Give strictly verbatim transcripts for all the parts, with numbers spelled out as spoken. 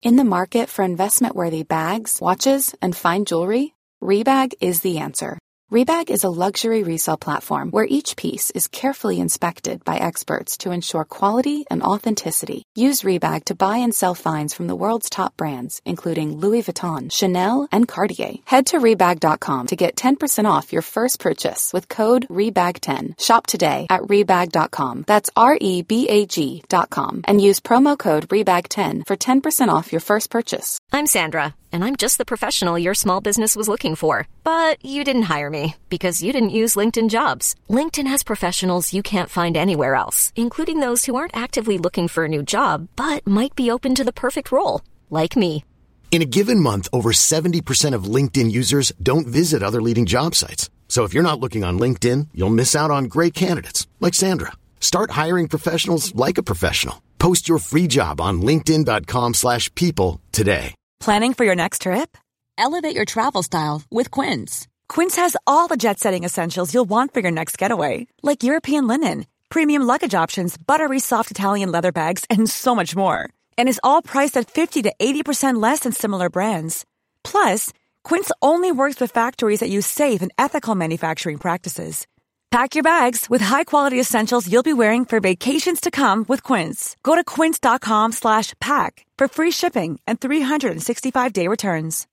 In the market for investment-worthy bags, watches, and fine jewelry, Rebag is the answer. Rebag is a luxury resale platform where each piece is carefully inspected by experts to ensure quality and authenticity. Use Rebag to buy and sell finds from the world's top brands, including Louis Vuitton, Chanel, and Cartier. Head to Rebag dot com to get ten percent off your first purchase with code Rebag ten. Shop today at Rebag dot com. That's R E B A G dot com. And use promo code Rebag ten for ten percent off your first purchase. I'm Sandra, and I'm just the professional your small business was looking for. But you didn't hire me because you didn't use LinkedIn Jobs. LinkedIn has professionals you can't find anywhere else, including those who aren't actively looking for a new job, but might be open to the perfect role, like me. In a given month, over seventy percent of LinkedIn users don't visit other leading job sites. So if you're not looking on LinkedIn, you'll miss out on great candidates like Sandra. Start hiring professionals like a professional. Post your free job on linkedin dot com slash people today. Planning for your next trip? Elevate your travel style with Quince. Quince has all the jet-setting essentials you'll want for your next getaway, like European linen, premium luggage options, buttery soft Italian leather bags, and so much more. And is all priced at fifty to eighty percent less than similar brands. Plus, Quince only works with factories that use safe and ethical manufacturing practices. Pack your bags with high-quality essentials you'll be wearing for vacations to come with Quince. Go to quince dot com slash pack for free shipping and three sixty-five day returns.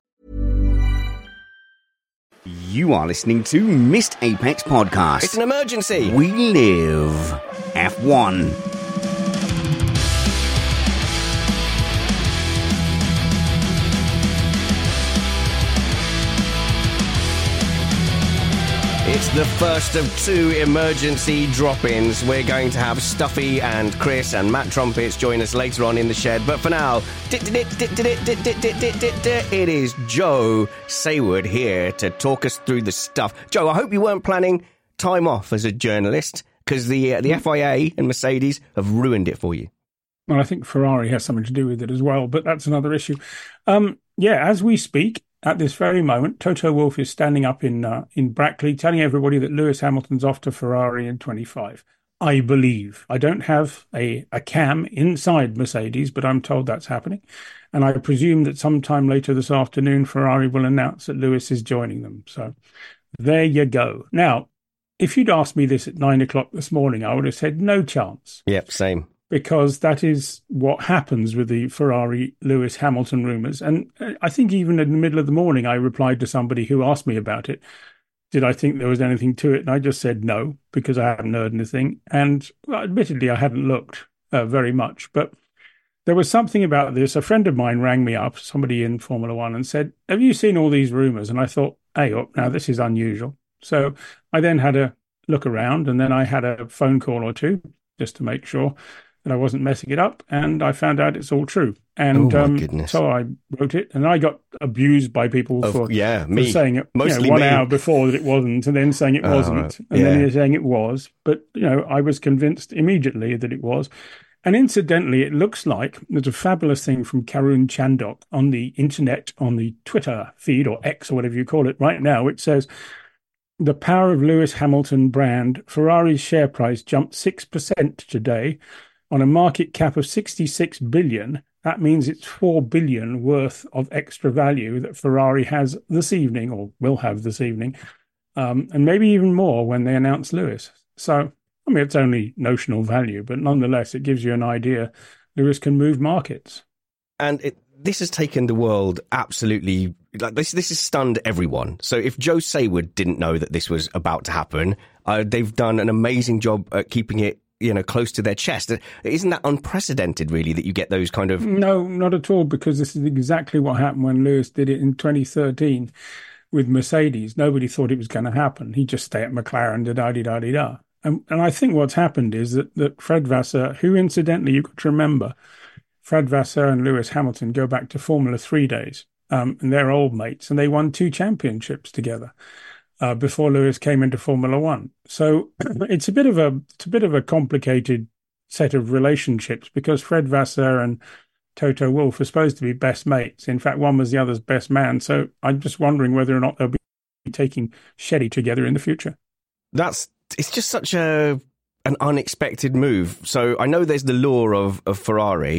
You are listening to Missed Apex Podcast. It's an emergency. We live F one. It's the first of two emergency drop-ins. We're going to have Stuffy and Chris and Matt Trumpets join us later on in the shed. But for now, it is Joe Sayward here to talk us through the stuff. Joe, I hope you weren't planning time off as a journalist, because the uh, the F I A and Mercedes have ruined it for you. Well, I think Ferrari has something to do with it as well, but that's another issue. Um, yeah, as we speak, at this very moment, Toto Wolff is standing up in uh, in Brackley telling everybody that Lewis Hamilton's off to Ferrari in twenty-five. I believe. I don't have a, a cam inside Mercedes, but I'm told that's happening. And I presume that sometime later this afternoon, Ferrari will announce that Lewis is joining them. So there you go. Now, if you'd asked me this at nine o'clock this morning, I would have said no chance. Yep, same. Because that is what happens with the Ferrari Lewis Hamilton rumours. And I think even in the middle of the morning, I replied to somebody who asked me about it. Did I think there was anything to it? And I just said no, because I hadn't heard anything. And well, admittedly, I hadn't looked uh, very much. But there was something about this. A friend of mine rang me up, somebody in Formula One, and said, have you seen all these rumours? And I thought, hey, up, now this is unusual. So I then had a look around, and then I had a phone call or two just to make sure that I wasn't messing it up, and I found out it's all true. And oh um, so I wrote it, and I got abused by people of, for, yeah, me. for saying it Mostly you know, one me. hour before that it wasn't, and then saying it Oh, wasn't, and yeah. then they're saying it was. But, you know, I was convinced immediately that it was. And incidentally, it looks like there's a fabulous thing from Karun Chandok on the internet, on the Twitter feed, or X, or whatever you call it right now. It says, the power of Lewis Hamilton brand, Ferrari's share price jumped six percent today. On a market cap of sixty-six billion, that means it's four billion worth of extra value that Ferrari has this evening, or will have this evening, um, and maybe even more when they announce Lewis. So, I mean, it's only notional value, but nonetheless, it gives you an idea. Lewis can move markets. And it, this has taken the world absolutely, like this This has stunned everyone. So if Joe Sayward didn't know that this was about to happen, uh, they've done an amazing job at keeping it, you know, close to their chest. Isn't that unprecedented, really, that you get those kind of... No, not at all, because this is exactly what happened when Lewis did it in twenty thirteen with Mercedes. Nobody thought it was going to happen. He just stayed at McLaren, da-da-da-da-da. And, and I think what's happened is that, that Fred Vasseur, who incidentally, you've got to remember, Fred Vasseur and Lewis Hamilton go back to Formula three days, um, and they're old mates, and they won two championships together. Uh, before Lewis came into Formula One. So it's a bit of a it's a bit of a complicated set of relationships, because Fred Vasseur and Toto Wolff are supposed to be best mates. In fact, one was the other's best man. So I'm just wondering whether or not they'll be taking Shetty together in the future. That's it's just such a an unexpected move. So I know there's the lure of, of Ferrari,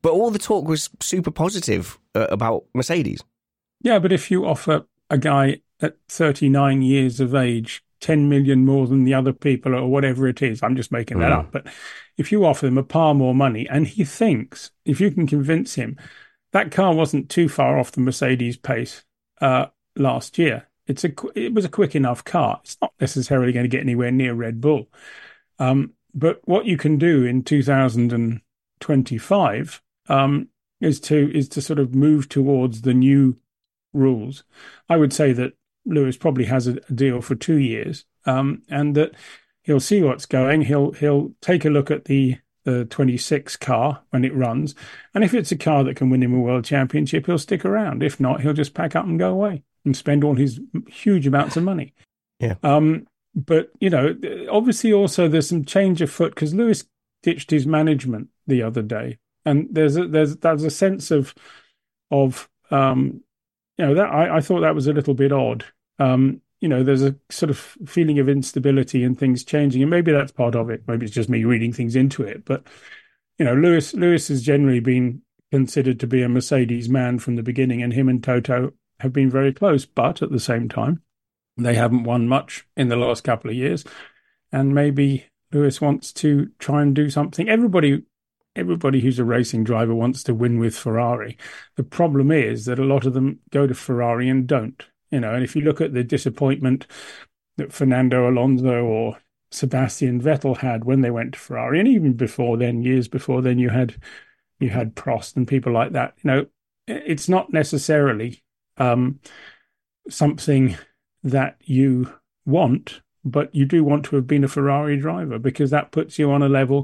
But all the talk was super positive uh, about Mercedes. Yeah, but if you offer a guy at thirty-nine years of age ten million more than the other people or whatever it is, I'm just making that mm. up, but if you offer him a par more money and he thinks, if you can convince him, that car wasn't too far off the Mercedes pace uh, last year. It's a, it was a quick enough car. It's not necessarily going to get anywhere near Red Bull. Um, but what you can do in two thousand twenty-five um, is to is to sort of move towards the new rules. I would say that Lewis probably has a, a deal for two years, um, and that he'll see what's going. He'll he'll take a look at the the twenty-six car when it runs, and if it's a car that can win him a world championship, he'll stick around. If not, he'll just pack up and go away and spend all his huge amounts of money. Yeah. Um. But you know, obviously, also there's some change afoot because Lewis ditched his management the other day, and there's a, there's there's a sense of of um. You know, that I, I thought that was a little bit odd. Um, you know, there's a sort of feeling of instability and things changing, and maybe that's part of it. Maybe it's just me reading things into it. But, you know, Lewis Lewis has generally been considered to be a Mercedes man from the beginning, and him and Toto have been very close. But at the same time, they haven't won much in the last couple of years. And maybe Lewis wants to try and do something. Everybody... Everybody who's a racing driver wants to win with Ferrari. The problem is that a lot of them go to Ferrari and don't. You know, and if you look at the disappointment that Fernando Alonso or Sebastian Vettel had when they went to Ferrari, and even before then, years before then, you had you had Prost and people like that. You know, it's not necessarily um, something that you want, but you do want to have been a Ferrari driver because that puts you on a level.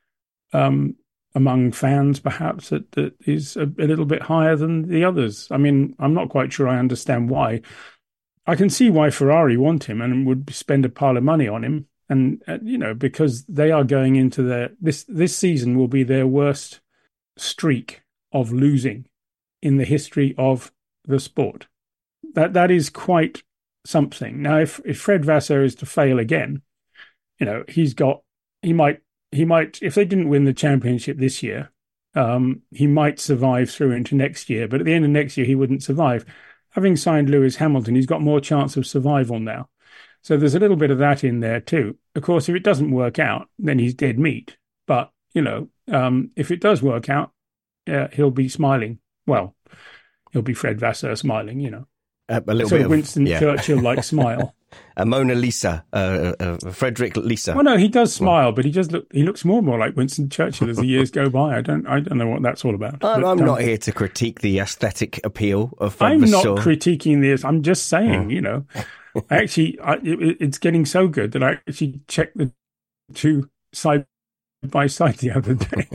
Um, among fans, perhaps, that, that is a, a little bit higher than the others. I mean, I'm not quite sure I understand why. I can see why Ferrari want him and would spend a pile of money on him. And, uh, you know, because they are going into their... This, this season will be their worst streak of losing in the history of the sport. That That is quite something. Now, if, if Fred Vasseur is to fail again, you know, he's got... He might... He might, if they didn't win the championship this year, um, he might survive through into next year. But at the end of next year, he wouldn't survive. Having signed Lewis Hamilton, he's got more chance of survival now. So there's a little bit of that in there too. Of course, if it doesn't work out, then he's dead meat. But, you know, um, if it does work out, uh, he'll be smiling. Well, he'll be Fred Vasseur smiling, you know. Uh, a little so bit of Winston yeah. Churchill-like smile. A Mona Lisa, uh, uh, Frederick Lisa. Well, no, he does smile, but he does look. He looks more and more like Winston Churchill as the years go by. I don't. I don't know what that's all about. I'm, but, I'm um, not here to critique the aesthetic appeal of Fred I'm Vasseur. not critiquing this. I'm just saying, Yeah. you know, actually, I, it, it's getting so good that I actually checked the two side by side the other day.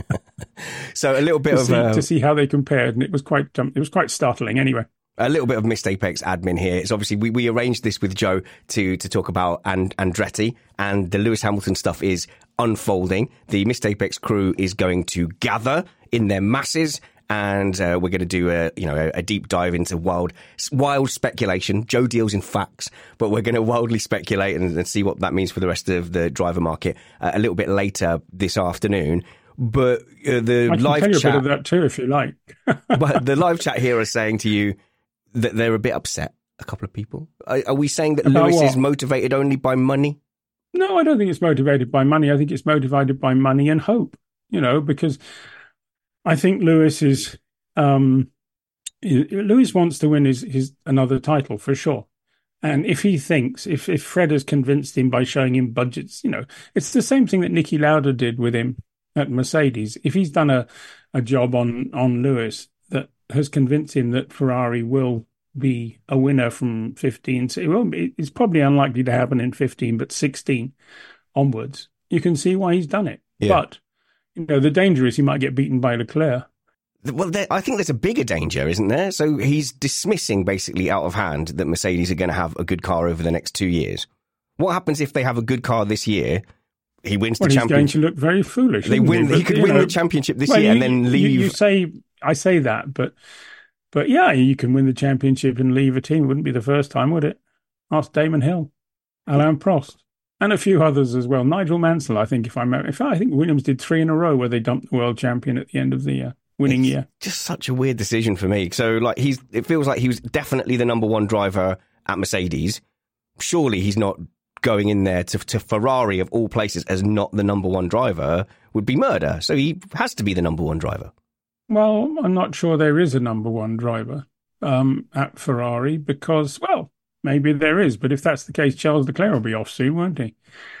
So a little bit to of see, uh, to see how they compared, and it was quite. Um, it was quite startling. Anyway. A little bit of Missed Apex admin here. It's obviously we, we arranged this with Joe to to talk about and Andretti, and the Lewis Hamilton stuff is unfolding. The Missed Apex crew is going to gather in their masses, and uh, we're going to do a you know a, a deep dive into wild wild speculation. Joe deals in facts, but we're going to wildly speculate and, and see what that means for the rest of the driver market uh, a little bit later this afternoon. But uh, the I can live tell you chat, a bit of that too, if you like. but the live chat here is saying to you that they're a bit upset, a couple of people. Are, are we saying that About Lewis what? is motivated only by money? No, I don't think it's motivated by money. I think it's motivated by money and hope, you know, because I think Lewis is, um, Lewis wants to win his, his another title for sure. And if he thinks, if, if Fred has convinced him by showing him budgets, you know, it's the same thing that Niki Lauda did with him at Mercedes. If he's done a, a job on, on Lewis that has convinced him that Ferrari will be a winner from fifteen. So it won't be, it's probably unlikely to happen in fifteen, but sixteen onwards, you can see why he's done it. Yeah. But, you know, the danger is he might get beaten by Leclerc. Well, there, I think there's a bigger danger, isn't there? So he's dismissing basically out of hand that Mercedes are going to have a good car over the next two years. What happens if they have a good car this year? He wins well, the he's championship. going to look very foolish. They win. He, he could win know, the championship this well, year you, and then leave. You, you say, I say that, but but yeah, you can win the championship and leave a team. It wouldn't be the first time, would it? Ask Damon Hill, Alain Prost, and a few others as well. Nigel Mansell, I think, if I remember. In fact, I think Williams did three in a row where they dumped the world champion at the end of the uh, winning it's year. Just such a weird decision for me. So, like, he's it feels like he was definitely the number one driver at Mercedes. Surely he's not going in there to, to Ferrari, of all places, as not the number one driver would be murder. So he has to be the number one driver. Well, I'm not sure there is a number one driver um, at Ferrari because, well, maybe there is. But if that's the case, Charles Leclerc will be off soon, won't he?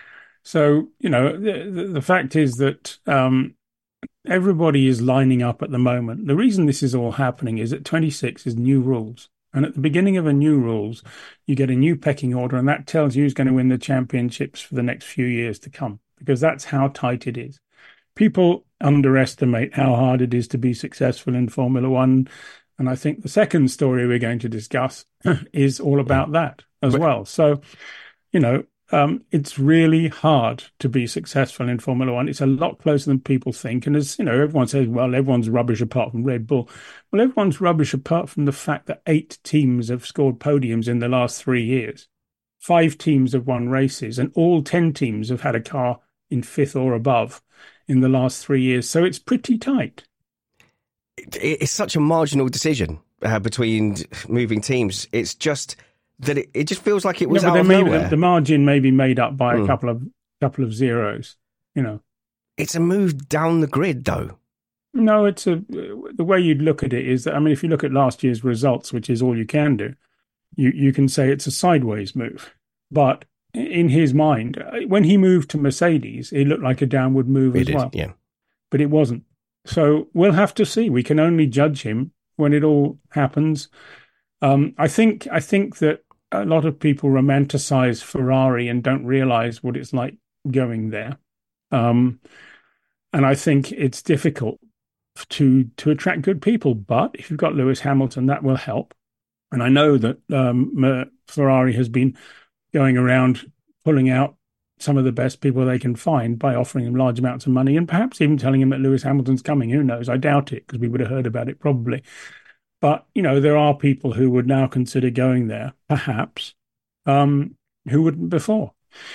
So, you know, the, the fact is that um, everybody is lining up at the moment. The reason this is all happening is that twenty-six is new rules. And at the beginning of a new rules, you get a new pecking order, and that tells you who's going to win the championships for the next few years to come, because that's how tight it is. People underestimate how hard it is to be successful in Formula One. And I think the second story we're going to discuss is all about that as well. So, you know, um, it's really hard to be successful in Formula One. It's a lot closer than people think. And as you know, everyone says, well, everyone's rubbish apart from Red Bull. Well, everyone's rubbish apart from the fact that eight teams have scored podiums in the last three years. Five teams have won races, and all ten teams have had a car in fifth or above in the last three years. So it's pretty tight. It, it's such a marginal decision uh, between moving teams. It's just that it, it just feels like it was no, out of may, nowhere. The, the margin may be made up by mm. a couple of couple of zeros, you know. It's a move down the grid, though. No, it's a the way you'd look at it is that, I mean, if you look at last year's results, which is all you can do, you, you can say it's a sideways move. But in his mind, when he moved to Mercedes, it looked like a downward move it as is, well. Yeah. But it wasn't. So we'll have to see. We can only judge him when it all happens. Um, I think I think that a lot of people romanticize Ferrari and don't realize what it's like going there. Um, and I think it's difficult to to attract good people. But if you've got Lewis Hamilton, that will help. And I know that um, Ferrari has been going around pulling out some of the best people they can find by offering them large amounts of money and perhaps even telling them that Lewis Hamilton's coming. Who knows? I doubt it, because we would have heard about it probably. But, you know, there are people who would now consider going there, perhaps, um, who wouldn't before.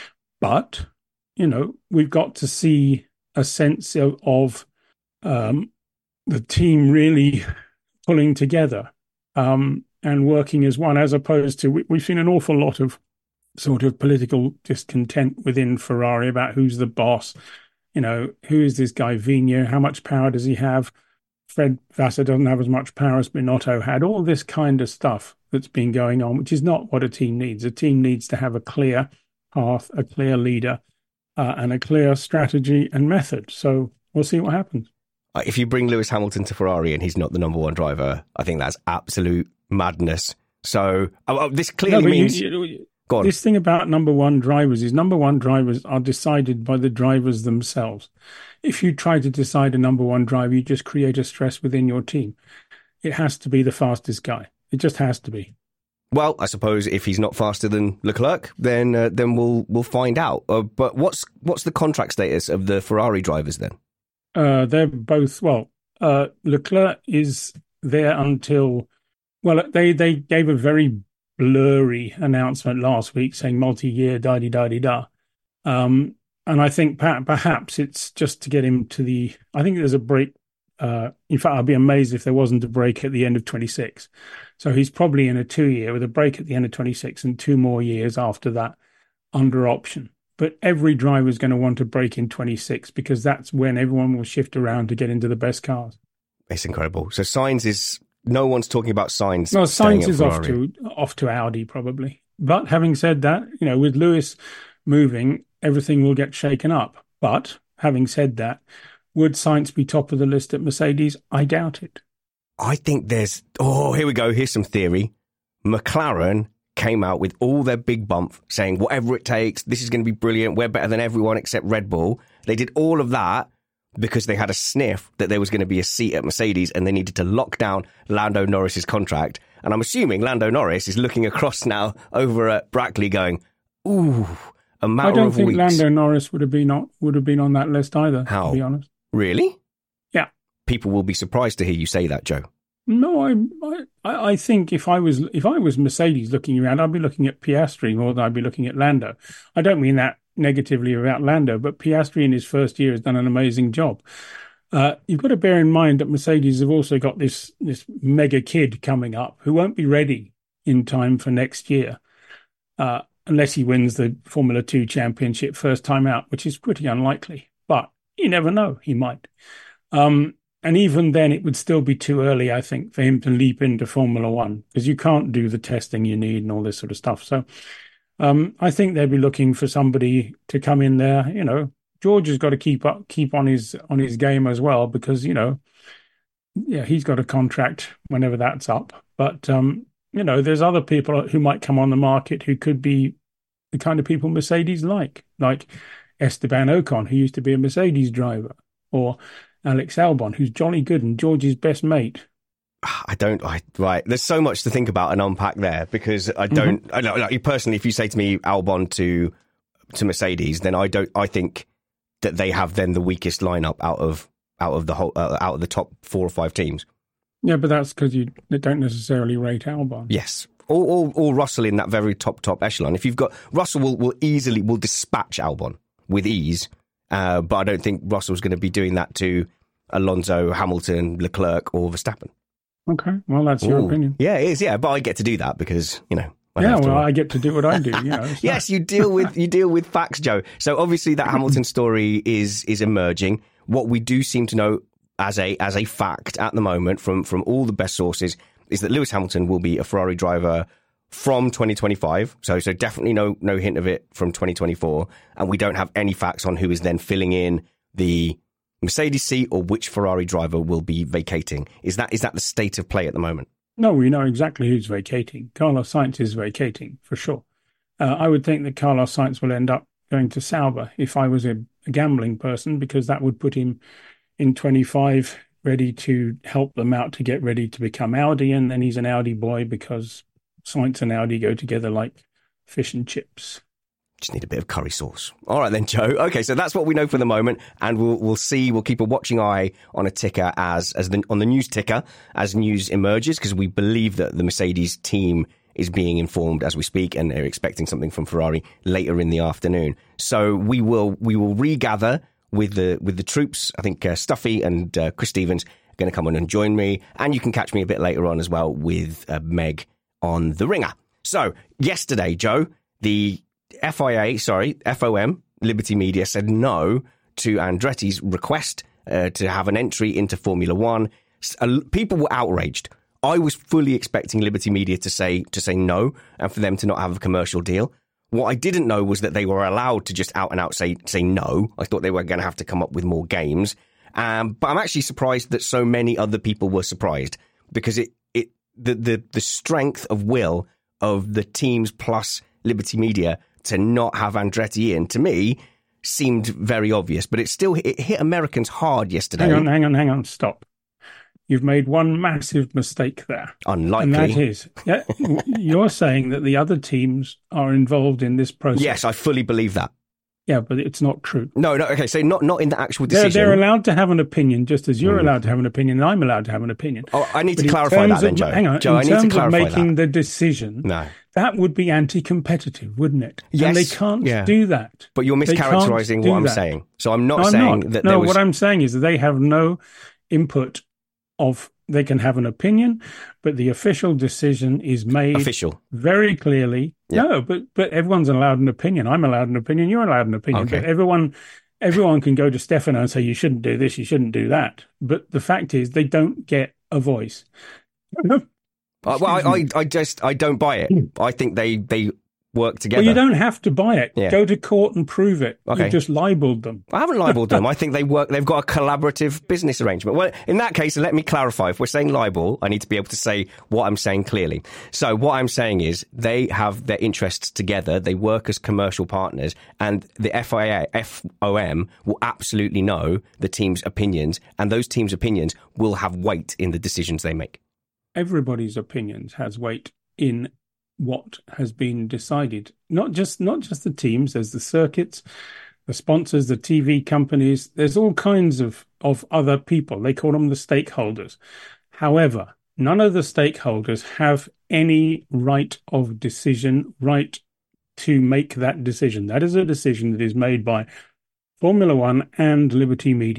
But, you know, we've got to see a sense of, of um, the team really pulling together um, and working as one, as opposed to, we, we've seen an awful lot of sort of political discontent within Ferrari about who's the boss. You know, who is this guy Vigno? How much power does he have? Fred Vassar doesn't have as much power as Binotto had. All this kind of stuff that's been going on, which is not what a team needs. A team needs to have a clear path, a clear leader, uh, and a clear strategy and method. So we'll see what happens. If you bring Lewis Hamilton to Ferrari and he's not the number one driver, I think that's absolute madness. So oh, oh, this clearly no, means... You, you, Go on. This thing about number one drivers is number one drivers are decided by the drivers themselves. If you try to decide a number one driver, you just create a stress within your team. It has to be the fastest guy. It just has to be. Well, I suppose if he's not faster than Leclerc, then uh, then we'll we'll find out. Uh, but what's what's the contract status of the Ferrari drivers then? Uh, they're both, well, uh, Leclerc is there until, well, they, they gave a very blurry announcement last week saying multi-year, da-di-da-di-da. Um, and I think perhaps it's just to get him to the, I think there's a break. Uh, in fact, I'd be amazed if there wasn't a break at the end of twenty-six. So he's probably in a two-year with a break at the end of twenty-six and two more years after that under option. But every driver is going to want to break in twenty-six because that's when everyone will shift around to get into the best cars. It's incredible. So Sainz is, no one's talking about Sainz. No, Sainz is Ferrari. off to off to Audi probably. But having said that, you know, with Lewis moving, everything will get shaken up. But having said that, would Sainz be top of the list at Mercedes? I doubt it. I think there's, oh, here we go. Here's some theory. McLaren came out with all their big bump saying, whatever it takes, this is going to be brilliant. We're better than everyone except Red Bull. They did all of that because they had a sniff that there was going to be a seat at Mercedes and they needed to lock down Lando Norris's contract. And I'm assuming Lando Norris is looking across now over at Brackley going, ooh, a matter I don't of think weeks. Lando Norris would have been on, would have been on that list either, How? to be honest. Really? Yeah. People will be surprised to hear you say that, Joe. No, I, I, I think if I was if I was Mercedes looking around, I'd be looking at Piastri more than I'd be looking at Lando. I don't mean that negatively about Lando, but Piastri in his first year has done an amazing job. Uh, you've got to bear in mind that Mercedes have also got this this mega kid coming up who won't be ready in time for next year, uh, unless he wins the Formula Two championship first time out, which is pretty unlikely. But you never know, he might. Um, and even then, it would still be too early, I think, for him to leap into Formula One, because you can't do the testing you need and all this sort of stuff. So um, I think they'd be looking for somebody to come in there, you know. George has got to keep up, keep on his on his game as well, because you know, yeah, he's got a contract whenever that's up. But um, you know, there's other people who might come on the market who could be the kind of people Mercedes like, like Esteban Ocon, who used to be a Mercedes driver, or Alex Albon, who's jolly good and George's best mate. I don't. I right. There's so much to think about and unpack there, because I don't. Mm-hmm. I know, like, personally, if you say to me Albon to to Mercedes, then I don't. I think that they have then the weakest lineup out of out of the whole uh, out of the top four or five teams. Yeah, but that's because you don't necessarily rate Albon. Yes, or, or or Russell in that very top top echelon. If you've got Russell, will will easily will dispatch Albon with ease, uh, but I don't think Russell's going to be doing that to Alonso, Hamilton, Leclerc, or Verstappen. Okay, well that's your Ooh. opinion. Yeah, it is. Yeah, but I get to do that because you know. I yeah, well, I get to do what I do. You know, yes, you deal with you deal with facts, Joe. So obviously that Hamilton story is is emerging. What we do seem to know as a as a fact at the moment from from all the best sources is that Lewis Hamilton will be a Ferrari driver from twenty twenty-five. So so definitely no no hint of it from twenty twenty-four, and we don't have any facts on who is then filling in the Mercedes seat or which Ferrari driver will be vacating. Is that is that the state of play at the moment? No, we know exactly who's vacating. Carlos Sainz is vacating, for sure. Uh, I would think that Carlos Sainz will end up going to Sauber if I was a, a gambling person, because that would put him in twenty-five, ready to help them out to get ready to become Audi, and then he's an Audi boy because Sainz and Audi go together like fish and chips. Just need a bit of curry sauce. All right then, Joe. Okay, so that's what we know for the moment, and we'll we'll see. We'll keep a watching eye on a ticker as as the, on the news ticker as news emerges, because we believe that the Mercedes team is being informed as we speak, and they're expecting something from Ferrari later in the afternoon. So we will we will regather with the with the troops. I think uh, Stuffy and uh, Chris Stevens are going to come on and join me, and you can catch me a bit later on as well with uh, Meg on the Ringer. So yesterday, Joe, the F I A, sorry, F O M, Liberty Media, said no to Andretti's request uh, to have an entry into Formula One. Uh, people were outraged. I was fully expecting Liberty Media to say to say no and for them to not have a commercial deal. What I didn't know was that they were allowed to just out and out say say no. I thought they were going to have to come up with more games. Um, but I'm actually surprised that so many other people were surprised, because it it the the the strength of will of the teams plus Liberty Media to not have Andretti in, to me, seemed very obvious. But it still it hit Americans hard yesterday. Hang on, hang on, hang on, stop. You've made one massive mistake there. Unlikely. And that is, yeah, you're saying that the other teams are involved in this process. Yes, I fully believe that. Yeah, but it's not true. No, no, okay, so not not in the actual decision. They're, they're allowed to have an opinion, just as you're mm. allowed to have an opinion, and I'm allowed to have an opinion. Oh, I need but to clarify that then, of, Joe. Hang on, Joe, in I need terms to clarify of making that. the decision, no. that would be anti-competitive, wouldn't it? Yes. And they can't yeah. do that. But you're mischaracterizing what I'm that. saying. So I'm not no, saying I'm not. that no, there was... what I'm saying is that they have no input of... They can have an opinion, but the official decision is made official. very clearly. Yep. No, but but everyone's allowed an opinion. I'm allowed an opinion. You're allowed an opinion. Okay. But everyone everyone can go to Stefano and say, you shouldn't do this, you shouldn't do that. But the fact is, they don't get a voice. uh, well, I, I, I just I don't buy it. I think they they work together. Well, you don't have to buy it. Yeah. Go to court and prove it. Okay. You've just libelled them. I haven't libelled them. I think they work. They've got a collaborative business arrangement. Well, in that case, let me clarify. If we're saying libel, I need to be able to say what I'm saying clearly. So what I'm saying is they have their interests together. They work as commercial partners, and the F I A, F O M will absolutely know the team's opinions, and those teams' opinions will have weight in the decisions they make. Everybody's opinions has weight in what has been decided. Not just not just the teams, there's the circuits, the sponsors, the T V companies, there's all kinds of, of other people. They call them the stakeholders. However, none of the stakeholders have any right of decision, right to make that decision. That is a decision that is made by Formula One and Liberty Media.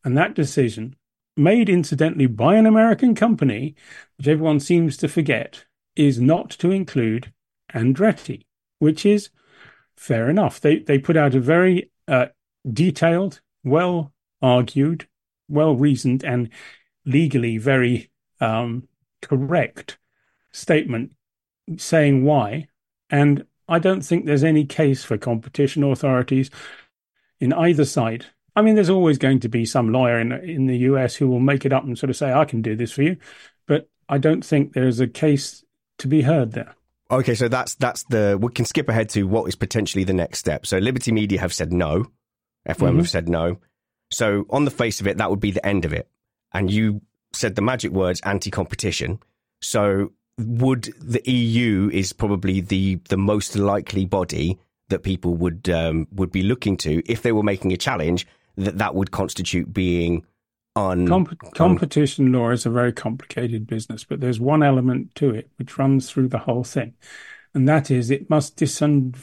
And that decision, made incidentally by an American company, which everyone seems to forget, is not to include Andretti, which is fair enough. They they put out a very uh, detailed, well-argued, well-reasoned, and legally very um, correct statement saying why. And I don't think there's any case for competition authorities in either side. I mean, there's always going to be some lawyer in in the U S who will make it up and sort of say, I can do this for you. But I don't think there's a case to be heard there. Okay, so that's that's the we can skip ahead to what is potentially the next step. So Liberty Media have said no, F O M mm-hmm. have said no. So on the face of it, that would be the end of it. And you said the magic words, anti-competition. So would the E U is probably the the most likely body that people would um, would be looking to if they were making a challenge that that would constitute being un Comp- competition un- law is a very complicated business, but there's one element to it which runs through the whole thing, and that is it must disun-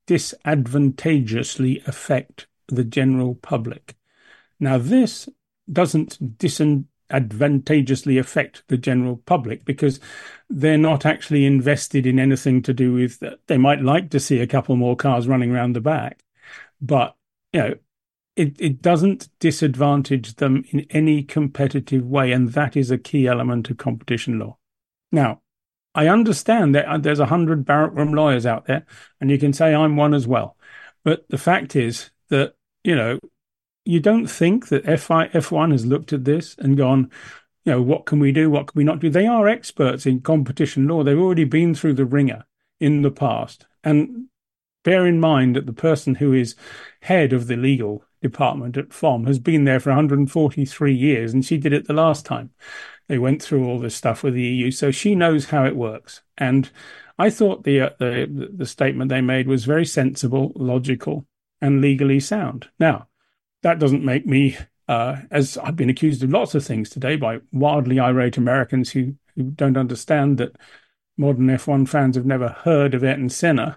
disadvantageously affect the general public. Now, this doesn't disadvantageously affect the general public because they're not actually invested in anything to do with that. They might like to see a couple more cars running around the back, but you know, it, it doesn't disadvantage them in any competitive way, and that is a key element of competition law. Now, I understand that there's a hundred barrack room lawyers out there, and you can say I'm one as well. But the fact is that, you know, you don't think that F I, F one has looked at this and gone, you know, what can we do? What can we not do? They are experts in competition law. They've already been through the ringer in the past. And bear in mind that the person who is head of the legal department at F O M has been there for one hundred forty-three years, and she did it the last time they went through all this stuff with the E U. So she knows how it works. And I thought the, uh, the, the statement they made was very sensible, logical, and legally sound. Now, that doesn't make me, uh, as I've been accused of lots of things today by wildly irate Americans who, who don't understand that modern F one fans have never heard of Ayrton Senna.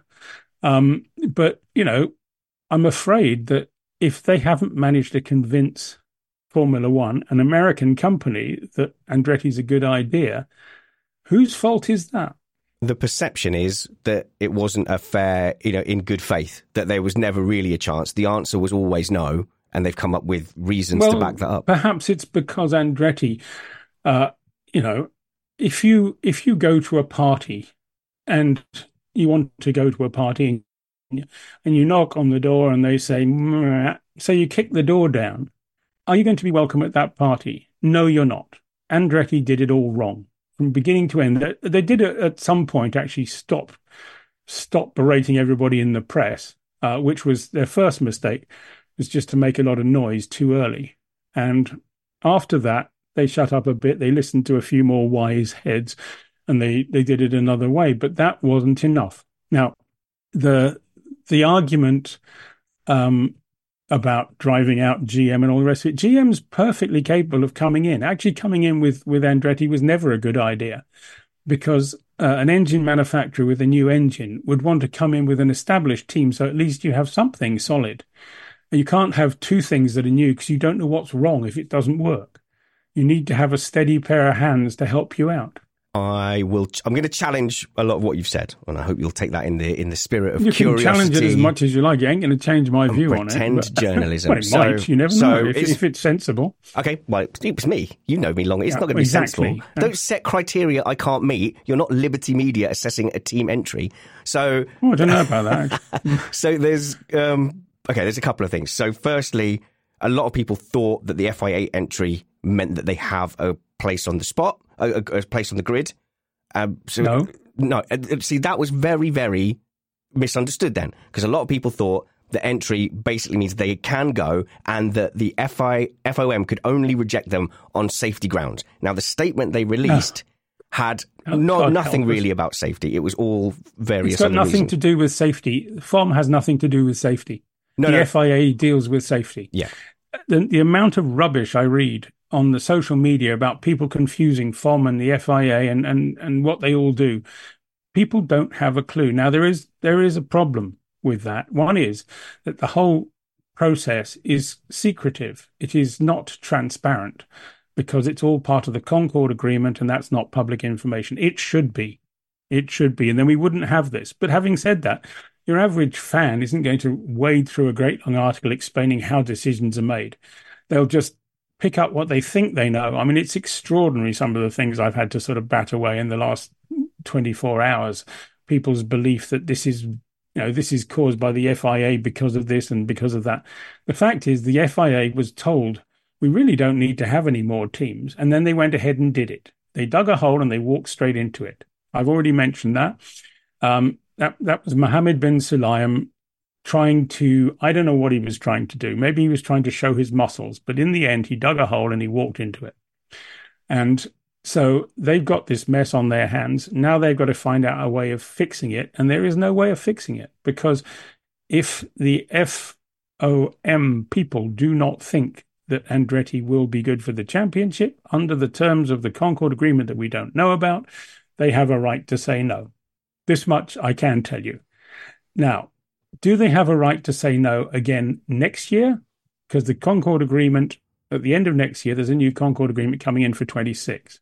Um, but, you know, I'm afraid that if they haven't managed to convince Formula One, an American company, that Andretti's a good idea, whose fault is that? The perception is that it wasn't a fair, you know, in good faith, that there was never really a chance. The answer was always no, and they've come up with reasons well, to back that up. Perhaps it's because Andretti, uh, you know, if you if you go to a party and you want to go to a party and, and you knock on the door and they say, Mwah, so you kick the door down, are you going to be welcome at that party? No, you're not. Andretti did it all wrong from beginning to end. They, they did at some point actually stop stop berating everybody in the press, uh, which was their first mistake, was just to make a lot of noise too early. And after that, they shut up a bit. They listened to a few more wise heads, and they, they did it another way. But that wasn't enough. Now, the the argument um, about driving out G M and all the rest of it, G M's perfectly capable of coming in. Actually, coming in with, with Andretti was never a good idea, because uh, an engine manufacturer with a new engine would want to come in with an established team, so at least you have something solid. And you can't have two things that are new because you don't know what's wrong if it doesn't work. You need to have a steady pair of hands to help you out. I will. I'm going to challenge a lot of what you've said, and I hope you'll take that in the in the spirit of you curiosity. You can challenge it as much as you like. You ain't going to change my view on it. Pretend journalism. Well, it so, might. You never so know if it's, if it's sensible. Okay, well, it's me. You know me long. It's yeah, not going to be exactly. sensible. Yeah. Don't set criteria I can't meet. You're not Liberty Media assessing a team entry. So oh, I don't know about that. So there's um, okay. There's a couple of things. So firstly, a lot of people thought that the F I A entry meant that they have a place on the spot, a, a place on the grid. Um, so, no. No. See, that was very, very misunderstood then, because a lot of people thought the entry basically means they can go and that the F I, F O M could only reject them on safety grounds. Now, the statement they released no. had oh, no, God nothing really about safety. It was all various It's got other nothing reasons. to do with safety. F O M has nothing to do with safety. No, the no. F I A deals with safety. Yeah. The, the amount of rubbish I read on the social media about people confusing F O M and the F I A and, and, and what they all do. People don't have a clue. Now, there is there is a problem with that. One is that the whole process is secretive. It is not transparent because it's all part of the Concord Agreement, and that's not public information. It should be. It should be. And then we wouldn't have this. But having said that, your average fan isn't going to wade through a great long article explaining how decisions are made. They'll just pick up what they think they know. I mean, it's extraordinary, some of the things I've had to sort of bat away in the last twenty-four hours. People's belief that this is, you know, this is caused by the F I A because of this and because of that. The fact is the F I A was told, we really don't need to have any more teams. And then they went ahead and did it. They dug a hole and they walked straight into it. I've already mentioned that. Um, that, that was Mohammed bin Sulayem trying to, I don't know what he was trying to do. Maybe he was trying to show his muscles, but in the end, he dug a hole and he walked into it. And so they've got this mess on their hands. Now they've got to find out a way of fixing it. And there is no way of fixing it, because if the F O M people do not think that Andretti will be good for the championship under the terms of the Concord Agreement that we don't know about, they have a right to say no. This much I can tell you. Now, do they have a right to say no again next year? Because the Concord Agreement, at the end of next year, there's a new Concord Agreement coming in for twenty-six.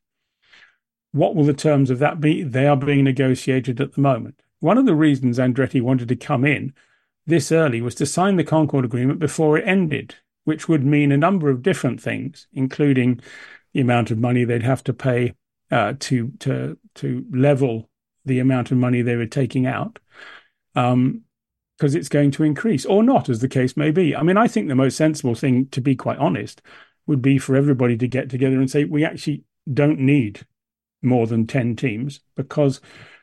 What will the terms of that be? They are being negotiated at the moment. One of the reasons Andretti wanted to come in this early was to sign the Concord Agreement before it ended, which would mean a number of different things, including the amount of money they'd have to pay uh, to to to level the amount of money they were taking out, um, because it's going to increase, or not, as the case may be. I mean, I think the most sensible thing, to be quite honest, would be for everybody to get together and say, we actually don't need more than ten teams, because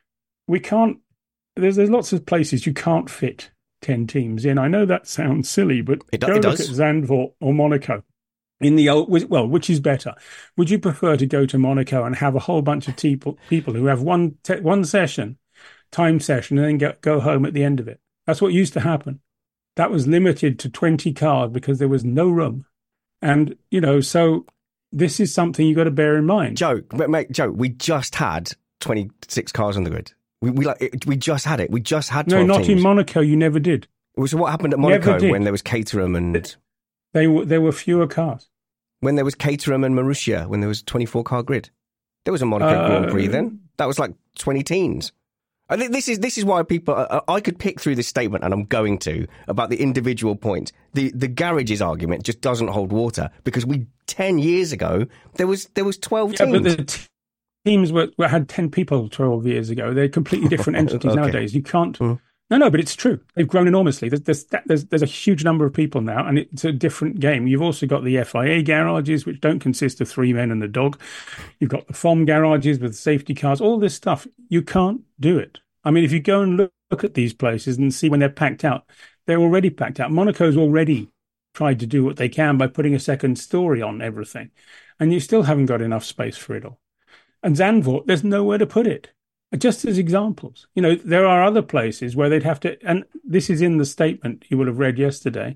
we can't, there's, there's lots of places you can't fit ten teams in. I know that sounds silly, but it, go it look does. at Zandvoort or Monaco. In the old, well, which is better? Would you prefer to go to Monaco and have a whole bunch of people people who have one te- one session, time session, and then get, go home at the end of it? That's what used to happen. That was limited to twenty cars because there was no room. And, you know, so this is something you've got to bear in mind. Joe, mate, Joe, we just had twenty-six cars on the grid. We we like it, we just had it. We just had twelve No, not teams. in Monaco. You never did. So what happened at Monaco when there was Caterham and... They were, there were fewer cars. When there was Caterham and Marussia, when there was a twenty-four car grid. There was a Monaco Uh, Grand Prix then. That was like twenty teams. I think this is this is why people... I, I could pick through this statement, and I'm going to, about the individual points. The the garages argument just doesn't hold water, because we ten years ago, there was there was twelve Yeah, teams. but the t- teams were, were had ten people twelve years ago. They're completely different entities Okay. nowadays. You can't... Mm. No, no, but it's true. They've grown enormously. There's, there's, there's, there's a huge number of people now, and it's a different game. You've also got the F I A garages, which don't consist of three men and a dog. You've got the F O M garages with safety cars, all this stuff. You can't do it. I mean, if you go and look, look at these places and see when they're packed out, they're already packed out. Monaco's already tried to do what they can by putting a second story on everything, and you still haven't got enough space for it all. And Zandvoort, there's nowhere to put it. Just as examples, you know, there are other places where they'd have to, and this is in the statement you will have read yesterday,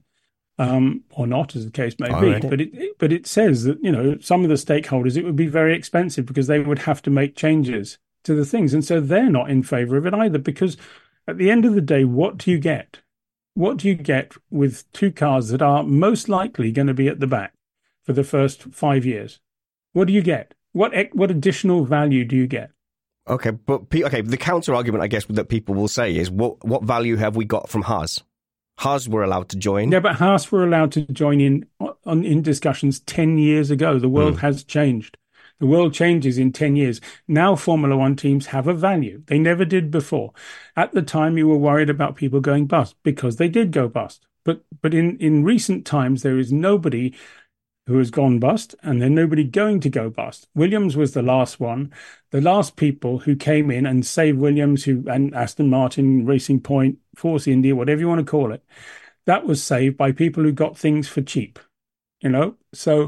um, or not, as the case may I be. read it. But it, but it says that, you know, some of the stakeholders, it would be very expensive because they would have to make changes to the things, and so they're not in favour of it either. Because at the end of the day, what do you get? What do you get with two cars that are most likely going to be at the back for the first five years? What do you get? What what additional value do you get? Okay, but pe- okay, the counter argument, I guess, that people will say is, what what value have we got from Haas? Haas were allowed to join. Yeah, but Haas were allowed to join in on in discussions ten years ago. The world mm. has changed. The world changes in ten years. Now Formula One teams have a value. They never did before. At the time, you were worried about people going bust because they did go bust. But but in, in recent times, there is nobody who has gone bust, and there's nobody going to go bust. Williams was the last one, the last people who came in and saved Williams, who and Aston Martin, Racing Point, Force India, whatever you want to call it. That was saved by people who got things for cheap, you know? So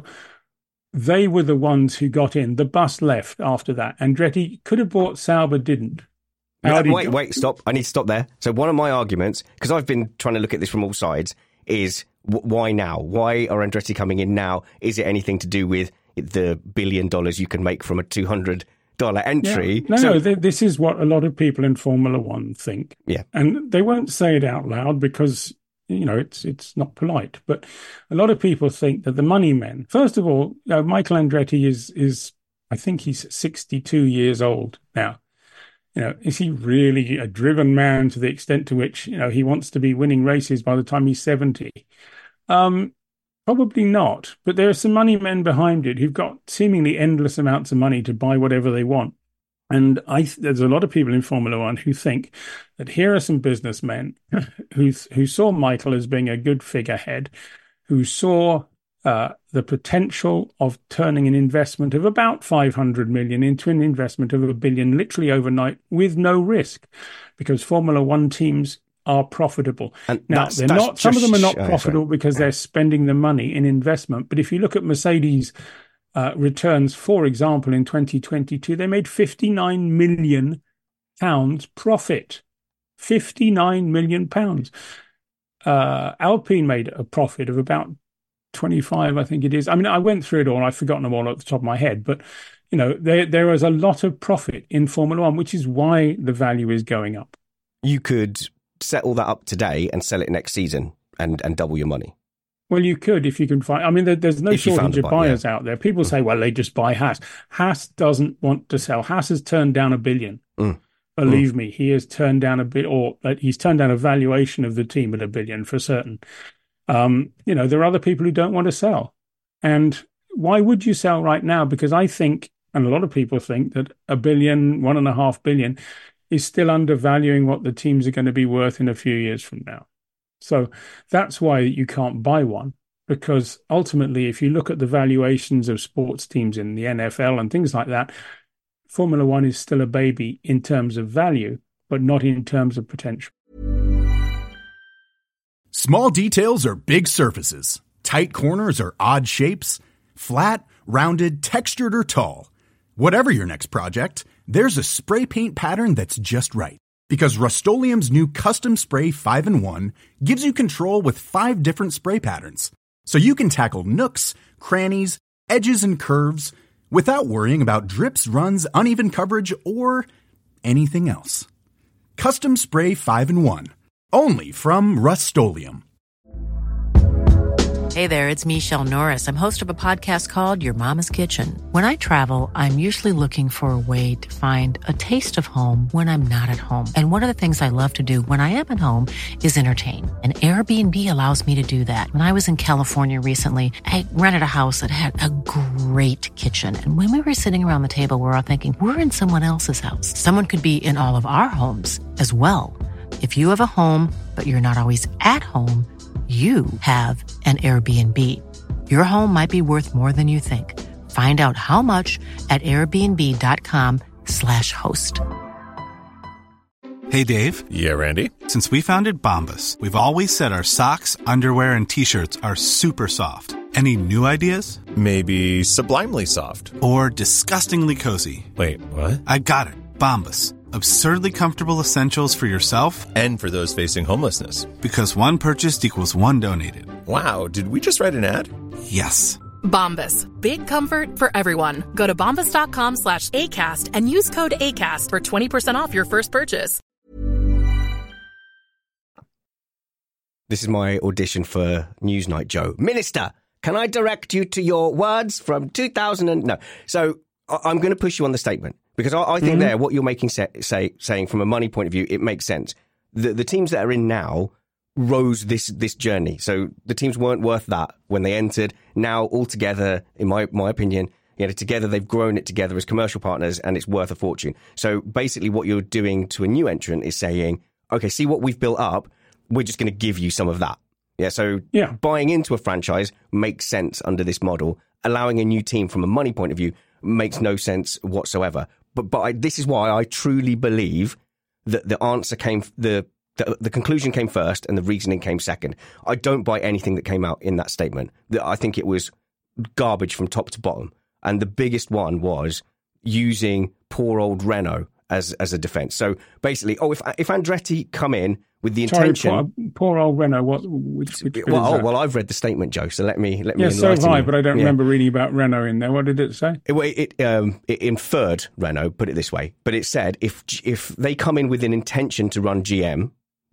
they were the ones who got in. The bus left after that. Andretti could have bought Sauber, didn't. No, wait, wait, stop. I need to stop there. So one of my arguments, because I've been trying to look at this from all sides, is why now? Why are Andretti coming in now? Is it anything to do with the billion dollars you can make from a two hundred dollars entry? Yeah. No, so, no, th- this is what a lot of people in Formula One think. Yeah. And they won't say it out loud because you know, it's it's not polite. But a lot of people think that the money men, first of all, you know, Michael Andretti is, is, I think he's sixty-two years old now. You know, is he really a driven man to the extent to which, you know, he wants to be winning races by the time he's seventy? Um, probably not. But there are some money men behind it who've got seemingly endless amounts of money to buy whatever they want. And I, there's a lot of people in Formula One who think that here are some businessmen who who saw Michael as being a good figurehead, who saw uh, the potential of turning an investment of about five hundred million into an investment of a billion literally overnight with no risk, because Formula One teams are profitable. And now, they're not. Some of them are not profitable because they're spending the money in investment. But if you look at Mercedes uh, returns, for example, in twenty twenty-two, they made fifty-nine million pounds profit. fifty-nine million pounds. Uh, Alpine made a profit of about twenty-five, I think it is. I mean, I went through it all. I've forgotten them all at the top of my head. But, you know, there there is a lot of profit in Formula One, which is why the value is going up. You could set all that up today and sell it next season and, and double your money. Well, you could if you can find... I mean, there, there's no if shortage of buy, buyers yeah. out there. People mm. say, well, they just buy Haas. Haas doesn't want to sell. Haas has turned down a billion. Mm. Believe mm. me, he has turned down a bit, or uh, he's turned down a valuation of the team at a billion for certain. Um, you know, there are other people who don't want to sell. And why would you sell right now? Because I think, and a lot of people think, that a billion, one and a half billion is still undervaluing what the teams are going to be worth in a few years from now. So that's why you can't buy one, because ultimately, if you look at the valuations of sports teams in the N F L and things like that, Formula One is still a baby in terms of value, but not in terms of potential. Small details are big surfaces. Tight corners are odd shapes. Flat, rounded, textured, or tall. Whatever your next project, there's a spray paint pattern that's just right. Because Rust-Oleum's new Custom Spray five in one gives you control with five different spray patterns. So you can tackle nooks, crannies, edges, and curves without worrying about drips, runs, uneven coverage, or anything else. Custom Spray five in one. Only from Rust-Oleum. Hey there, it's Michelle Norris. I'm host of a podcast called Your Mama's Kitchen. When I travel, I'm usually looking for a way to find a taste of home when I'm not at home. And one of the things I love to do when I am at home is entertain. And Airbnb allows me to do that. When I was in California recently, I rented a house that had a great kitchen. And when we were sitting around the table, we were all thinking, we're in someone else's house. Someone could be in all of our homes as well. If you have a home, but you're not always at home, you have an Airbnb. Your home might be worth more than you think. Find out how much at airbnb.com slash host. Hey, Dave. Yeah, Randy. Since we founded Bombas, we've always said our socks, underwear, and T-shirts are super soft. Any new ideas? Maybe sublimely soft. Or disgustingly cozy. Wait, what? I got it. Bombas. Absurdly comfortable essentials for yourself and for those facing homelessness. Because one purchased equals one donated. Wow, did we just write an ad? Yes. Bombas. Big comfort for everyone. Go to bombas.com slash ACAST and use code ACAST for twenty percent off your first purchase. This is my audition for Newsnight, Joe. Minister, can I direct you to your words from two thousand? And no. So I'm going to push you on the statement. Because I, I think mm-hmm. there, what you're making say, say, saying from a money point of view, it makes sense. The, the teams that are in now rose this this journey. So the teams weren't worth that when they entered. Now, altogether, in my my opinion, you know, together they've grown it together as commercial partners, and it's worth a fortune. So basically, what you're doing to a new entrant is saying, "Okay, see what we've built up. We're just going to give you some of that." Yeah. So yeah. buying into a franchise makes sense under this model. Allowing a new team from a money point of view makes no sense whatsoever. But but I, this is why I truly believe that the answer came, the, the the conclusion came first and the reasoning came second. I don't buy anything that came out in that statement. I think it was garbage from top to bottom. And the biggest one was using poor old Renault as as a defence. So basically, oh, if if Andretti come in with the intention, Sorry, poor, poor old Renault. What? Which, which well, oh, well, I've read the statement, Joe. So let me let me. Yeah, so have I, you. but I don't yeah. remember reading about Renault in there. What did it say? It it, um, it inferred Renault. Put it this way, but it said if if they come in with an intention to run G M,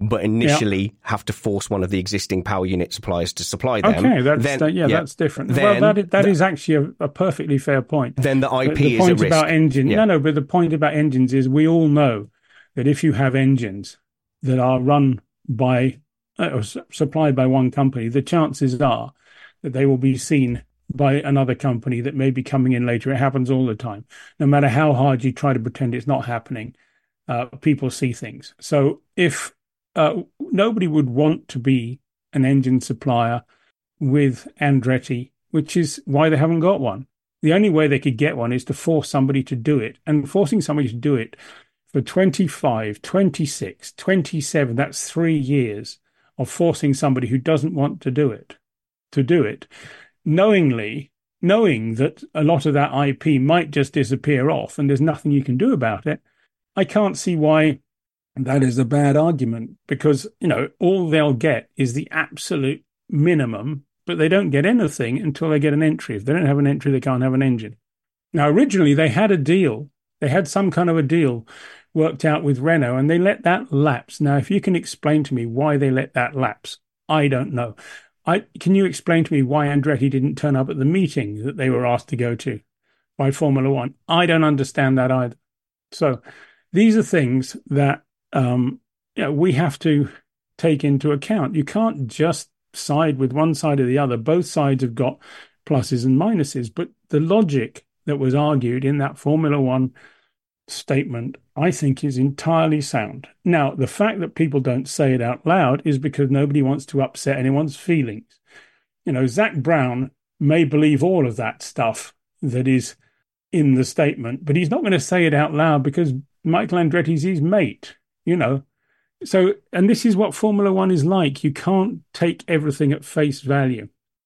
but initially yeah. have to force one of the existing power unit suppliers to supply them. Okay, that's, then, uh, yeah, yeah, that's different. Then, well, that is, that the, is actually a, a perfectly fair point. Then the I P the is point at risk. About engine, yeah. No, no, but the point about engines is we all know that if you have engines that are run by uh, or supplied by one company, the chances are that they will be seen by another company that may be coming in later. It happens all the time. No matter how hard you try to pretend it's not happening, uh, people see things. So if uh, nobody would want to be an engine supplier with Andretti, which is why they haven't got one. The only way they could get one is to force somebody to do it. And forcing somebody to do it for twenty-five, twenty-six, twenty-seven, that's three years of forcing somebody who doesn't want to do it, to do it, knowingly, knowing that a lot of that I P might just disappear off and there's nothing you can do about it. I can't see why that is a bad argument, because, you know, all they'll get is the absolute minimum, but they don't get anything until they get an entry. If they don't have an entry, they can't have an engine. Now, originally, they had a deal. They had some kind of a deal worked out with Renault, and they let that lapse. Now, if you can explain to me why they let that lapse, I don't know. I, can you explain to me why Andretti didn't turn up at the meeting that they were asked to go to by Formula One? I don't understand that either. So these are things that um, you know, we have to take into account. You can't just side with one side or the other. Both sides have got pluses and minuses, but the logic that was argued in that Formula One statement, I think, is entirely sound. Now, the fact that people don't say it out loud is because nobody wants to upset anyone's feelings. You know, Zak Brown may believe all of that stuff that is in the statement, but he's not going to say it out loud because Michael Andretti's his mate, you know. So, and this is what Formula One is like. You can't take everything at face value.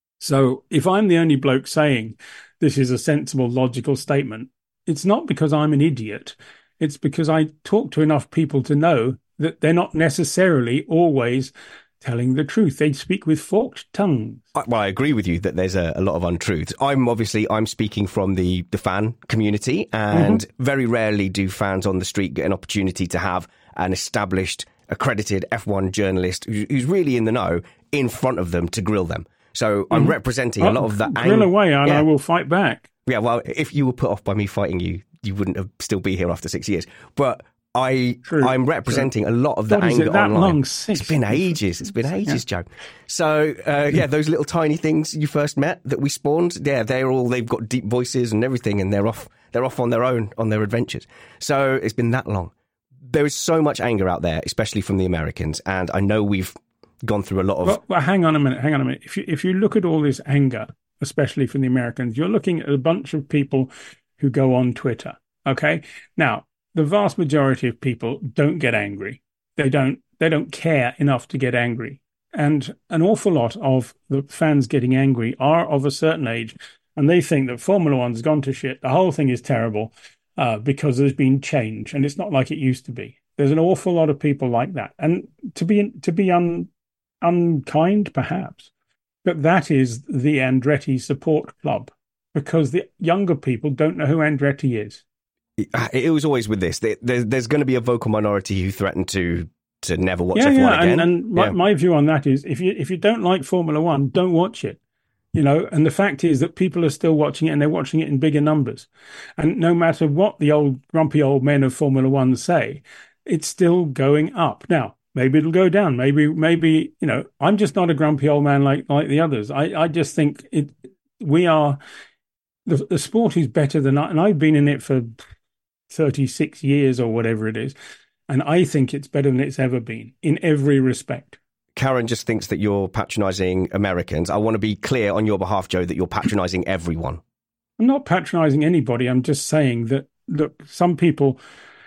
So if I'm the only bloke saying this is a sensible, logical statement, it's not because I'm an idiot. It's because I talk to enough people to know that they're not necessarily always telling the truth. They speak with forked tongues. Well, I agree with you that there's a, a lot of untruths. I'm obviously, I'm speaking from the, the fan community, and mm-hmm. very rarely do fans on the street get an opportunity to have an established, accredited F one journalist who's really in the know in front of them to grill them. So mm-hmm. I'm representing oh, a lot of that. Grill ang- away and yeah. I will fight back. Yeah, well, if you were put off by me fighting you, you wouldn't have still be here after six years. But I, True. I'm representing True. a lot of the what anger is it, that online. Long? Six it's been ages. It's been ages, yeah. Joe. So, uh, yeah, those little tiny things you first met that we spawned, yeah, they're all, they've got deep voices and everything, and they're off, they're off on their own, on their adventures. So it's been that long. There is so much anger out there, especially from the Americans, and I know we've gone through a lot of... Well, well hang on a minute, hang on a minute. If you, if you look at all this anger, especially from the Americans, you're looking at a bunch of people who go on Twitter, okay? Now, the vast majority of people don't get angry. They don't, they don't care enough to get angry. And an awful lot of the fans getting angry are of a certain age, and they think that Formula One's gone to shit. The whole thing is terrible uh, because there's been change, and it's not like it used to be. There's an awful lot of people like that. And to be to be un, unkind, perhaps, but that is the Andretti support club, because the younger people don't know who Andretti is. It was always with this. There's, there's going to be a vocal minority who threaten to to never watch yeah, F one yeah. again. And, and my, yeah. my view on that is, if you if you don't like Formula One, don't watch it. You know, and the fact is that people are still watching it, and they're watching it in bigger numbers. And no matter what the old grumpy old men of Formula One say, it's still going up. Now, maybe it'll go down. Maybe, maybe you know, I'm just not a grumpy old man like like the others. I, I just think it. We are the the sport is better than I, and I've been in it for thirty-six years or whatever it is, and I think it's better than it's ever been in every respect. Karen just thinks that you're patronising Americans. I want to be clear on your behalf, Joe, that you're patronising everyone. I'm not patronising anybody. I'm just saying that, look, some people...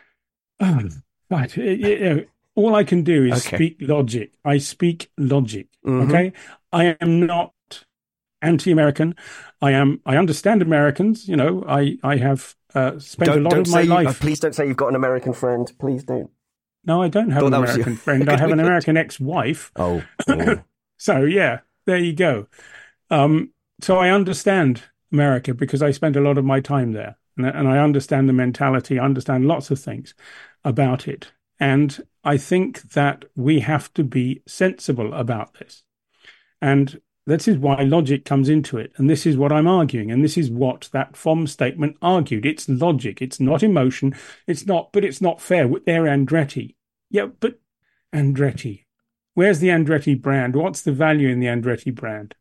Oh, right, you know, all I can do is okay. speak logic. I speak logic, mm-hmm. okay? I am not anti-American. I am. I understand Americans. You know, I, I have uh, spent don't, a lot don't of my say, life... Uh, please don't say you've got an American friend. Please don't. No, I don't have an American friend. I have an American ex-wife. Oh. oh. So, yeah, there you go. Um, so I understand America because I spent a lot of my time there. And, and I understand the mentality. I understand lots of things about it. And I think that we have to be sensible about this. And this is why logic comes into it. And this is what I'm arguing. And this is what that F O M statement argued. It's logic. It's not emotion. It's not, but it's not fair. They're Andretti. Yeah, but Andretti. Where's the Andretti brand? What's the value in the Andretti brand?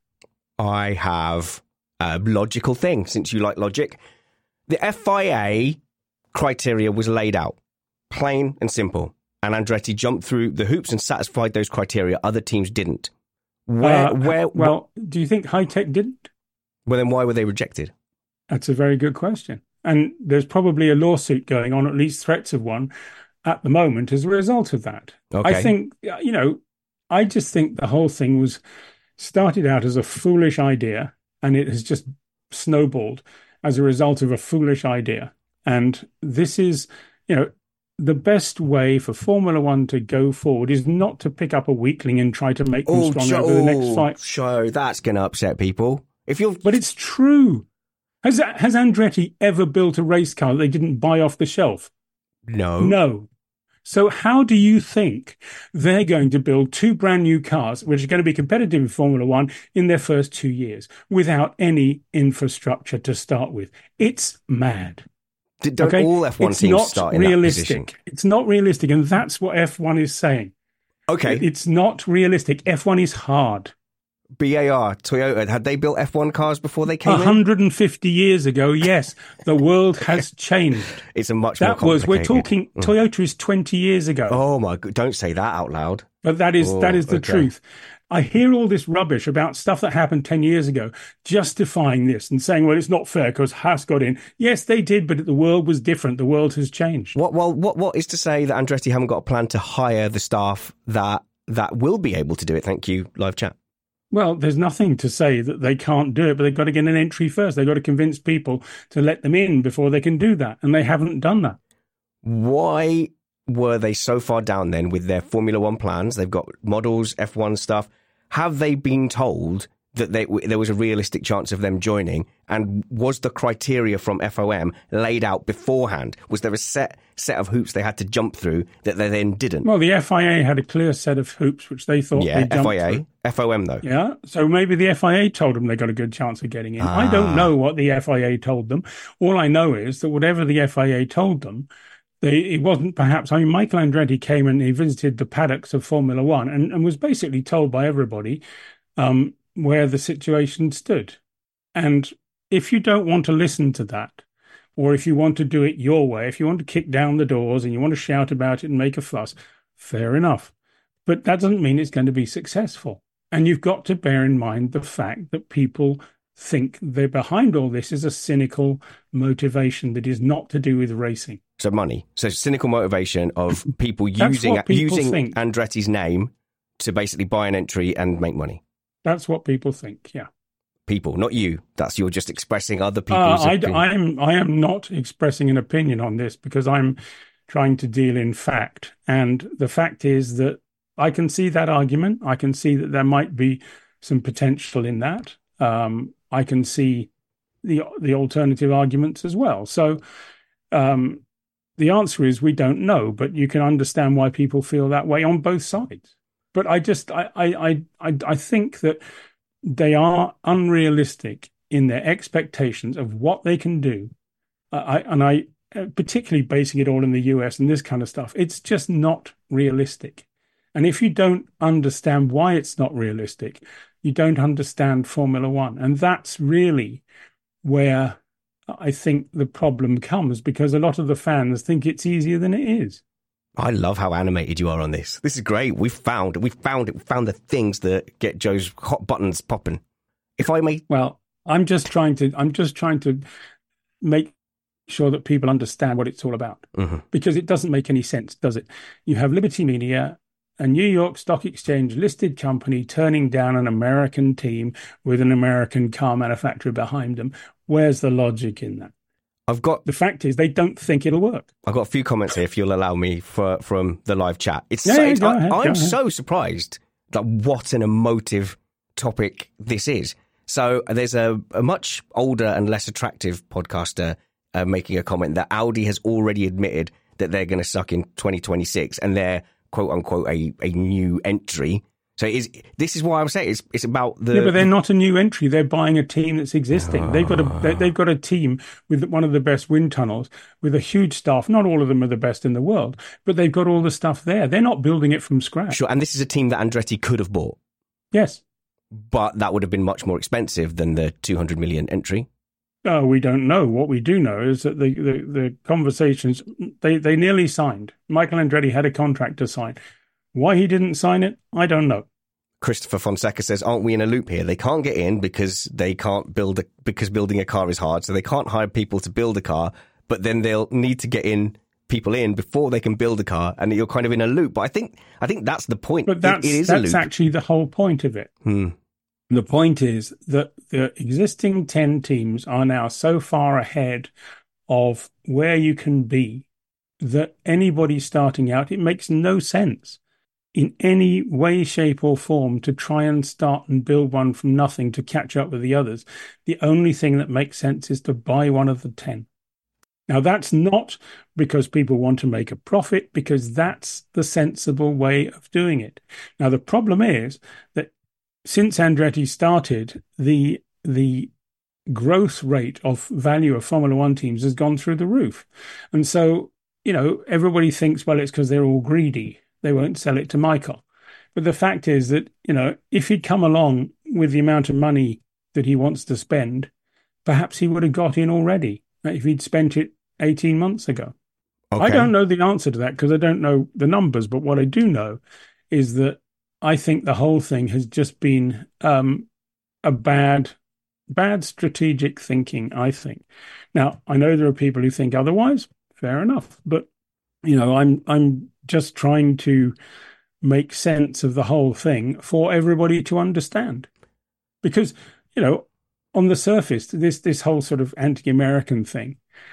I have a logical thing, since you like logic. The F I A criteria was laid out, plain and simple. And Andretti jumped through the hoops and satisfied those criteria. Other teams didn't. Where, uh, where, well, wh- do you think Hi-Tech didn't? Well, then why were they rejected? That's a very good question. And there's probably a lawsuit going on, at least threats of one, at the moment as a result of that. Okay. I think, you know, I just think the whole thing was started out as a foolish idea, and it has just snowballed as a result of a foolish idea. And this is, you know, the best way for Formula One to go forward is not to pick up a weakling and try to make them Oh, stronger Joe, over the next fight. Joe, that's going to upset people. If you're, But it's true. Has has Andretti ever built a race car that they didn't buy off the shelf? No. No. So how do you think they're going to build two brand new cars, which are going to be competitive in Formula One in their first two years, without any infrastructure to start with? It's mad. Don't okay? all F one it's teams not start in realistic. that position? It's not realistic, and that's what F one is saying. Okay. It's not realistic. F one is hard. B A R, Toyota, had they built F one cars before they came one hundred fifty years ago, yes. The world has changed. It's a much that more was, we're complicated. talking, Toyota is twenty years ago. Oh my God, don't say that out loud. But that is Oh, that is the okay. truth. I hear all this rubbish about stuff that happened ten years ago, justifying this and saying, well, it's not fair because Haas got in. Yes, they did, but the world was different. The world has changed. What, well, what, what is to say that Andretti haven't got a plan to hire the staff that that will be able to do it? Thank you, live chat. Well, there's nothing to say that they can't do it, but they've got to get an entry first. They've got to convince people to let them in before they can do that. And they haven't done that. Why were they so far down then with their Formula One plans? They've got models, F one stuff. Have they been told that they, there was a realistic chance of them joining? And was the criteria from F O M laid out beforehand? Was there a set set of hoops they had to jump through that they then didn't? Well, the F I A had a clear set of hoops which they thought yeah, they jumped F I A, through. F O M though. Yeah, so maybe the F I A told them they got a good chance of getting in. Ah. I don't know what the F I A told them. All I know is that whatever the F I A told them, they, it wasn't perhaps. I mean, Michael Andretti came and he visited the paddocks of Formula One and, and was basically told by everybody um, where the situation stood. And if you don't want to listen to that, or if you want to do it your way, if you want to kick down the doors and you want to shout about it and make a fuss, fair enough. But that doesn't mean it's going to be successful. And you've got to bear in mind the fact that people think they're behind all this is a cynical motivation that is not to do with racing. So money. So cynical motivation of people That's using what people using think. Andretti's name to basically buy an entry and make money. That's what people think, yeah. People, not you. That's you're just expressing other Uh, people's I, opinion. I'm, I am not expressing an opinion on this because I'm trying to deal in fact. And the fact is that I can see that argument. I can see that there might be some potential in that. Um, I can see the the alternative arguments as well. So um, the answer is we don't know, but you can understand why people feel that way on both sides. But I just I I I I think that they are unrealistic in their expectations of what they can do. Uh, I and I particularly basing it all in the U S and this kind of stuff. It's just not realistic. And if you don't understand why it's not realistic, you don't understand Formula One. And that's really where I think the problem comes, because a lot of the fans think it's easier than it is. I love how animated you are on this. This is great. We found we found it. We found the things that get Joe's hot buttons popping. If I may, well, I'm just trying to. I'm just trying to make sure that people understand what it's all about, mm-hmm. because it doesn't make any sense, does it? You have Liberty Media, a New York Stock Exchange listed company, turning down an American team with an American car manufacturer behind them. Where's the logic in that? I've got the fact is they don't think it'll work. I've got a few comments here, if you'll allow me, for, from the live chat. It's, yeah, so, yeah, it's go I, ahead, I'm go ahead. so surprised that what an emotive topic this is. So there's a, a much older and less attractive podcaster uh, making a comment that Audi has already admitted that they're going to suck in twenty twenty-six, and they're quote unquote a, a new entry. So it is, this is why I'm saying it's it's about the. Yeah, but they're not a new entry. They're buying a team that's existing. Oh. They've got a they, they've got a team with one of the best wind tunnels, with a huge staff. Not all of them are the best in the world, but they've got all the stuff there. They're not building it from scratch. Sure, and this is a team that Andretti could have bought. Yes, but that would have been much more expensive than the two hundred million entry. Oh, we don't know. What we do know is that the the, the conversations they they nearly signed. Michael Andretti had a contract to sign. Why he didn't sign it, I don't know. Christopher Fonseca says, aren't we in a loop here? They can't get in because they can't build a, because building a car is hard. So they can't hire people to build a car, but then they'll need to get in people in before they can build a car. And you're kind of in a loop. But I think, I think that's the point. But that's, it, it is that's a loop. actually the whole point of it. Hmm. The point is that the existing ten teams are now so far ahead of where you can be that anybody starting out, it makes no sense in any way, shape or form to try and start and build one from nothing to catch up with the others. The only thing that makes sense is to buy one of the ten. Now, that's not because people want to make a profit, because that's the sensible way of doing it. Now, the problem is that since Andretti started, the the growth rate of value of Formula One teams has gone through the roof. And so, you know, everybody thinks, well, it's because they're all greedy. They won't sell it to Michael. But the fact is that, you know, if he'd come along with the amount of money that he wants to spend, perhaps he would have got in already if he'd spent it eighteen months ago. Okay. I don't know the answer to that because I don't know the numbers. But what I do know is that I think the whole thing has just been um, a bad, bad strategic thinking, I think. Now, I know there are people who think otherwise. Fair enough. But, you know, I'm I'm just trying to make sense of the whole thing for everybody to understand. Because, you know, on the surface, this this whole sort of anti-American thing.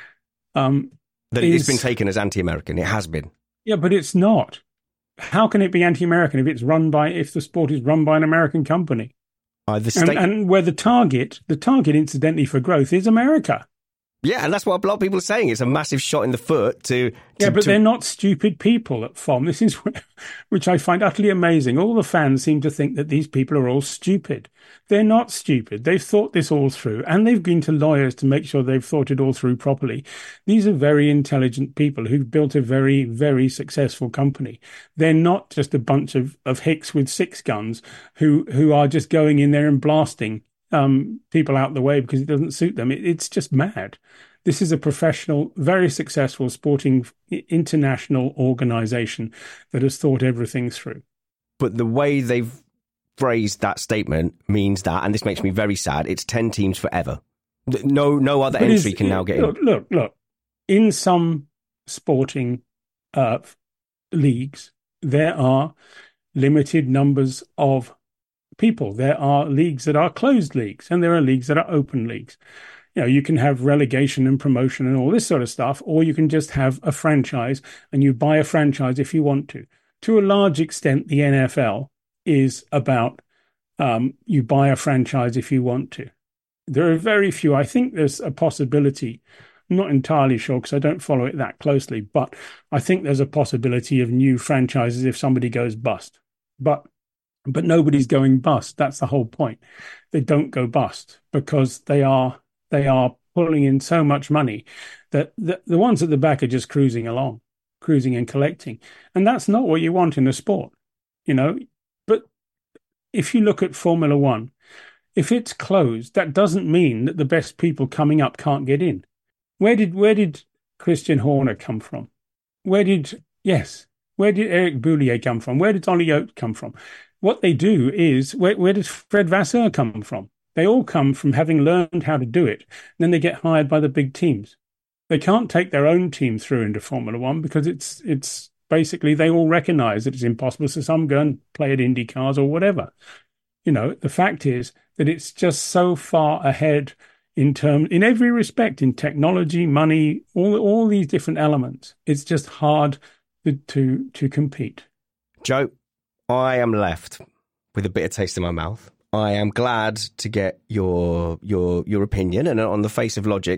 Um, that is, it's been taken as anti-American. It has been. Yeah, but it's not. How can it be anti-American if it's run by, if the sport is run by an American company? Uh, the state- and, and where the target, the target, incidentally, for growth is America. Yeah, and that's what a lot of people are saying. It's a massive shot in the foot to... to yeah, but to... they're not stupid people at F O M. This is which I find utterly amazing. All the fans seem to think that these people are all stupid. They're not stupid. They've thought this all through, and they've been to lawyers to make sure they've thought it all through properly. These are very intelligent people who've built a very, very successful company. They're not just a bunch of, of hicks with six guns who, who are just going in there and blasting um, people out the way because it doesn't suit them. It, it's just mad. This is a professional, very successful sporting international organization that has thought everything through. But the way they've phrased that statement means that, and this makes me very sad, it's ten teams forever. No no other but entry can now get look, in. Look, look. In some sporting uh, leagues, there are limited numbers of people. There are leagues that are closed leagues, and there are leagues that are open leagues. You know, you can have relegation and promotion and all this sort of stuff, or you can just have a franchise and you buy a franchise if you want to. To a large extent, the N F L is about um, you buy a franchise if you want to. There are very few. I think there's a possibility, I'm not entirely sure because I don't follow it that closely, but I think there's a possibility of new franchises if somebody goes bust. But but nobody's going bust. That's the whole point. They don't go bust because they are... They are pulling in so much money that the, the ones at the back are just cruising along, cruising and collecting. And that's not what you want in a sport, you know. But if you look at Formula One, if it's closed, that doesn't mean that the best people coming up can't get in. Where did where did Christian Horner come from? Where did, yes, where did Eric Boulier come from? Where did Ollie Oates come from? What they do is, where, where did Fred Vasseur come from? They all come from having learned how to do it. And then they get hired by the big teams. They can't take their own team through into Formula One because it's it's basically they all recognize that it's impossible. So some go and play at Indy cars or whatever. You know, the fact is that it's just so far ahead in term in every respect, in technology, money, all all these different elements. It's just hard to to, to compete. Joe, I am left with a bitter taste in my mouth. I am glad to get your your your opinion, and on the face of logic,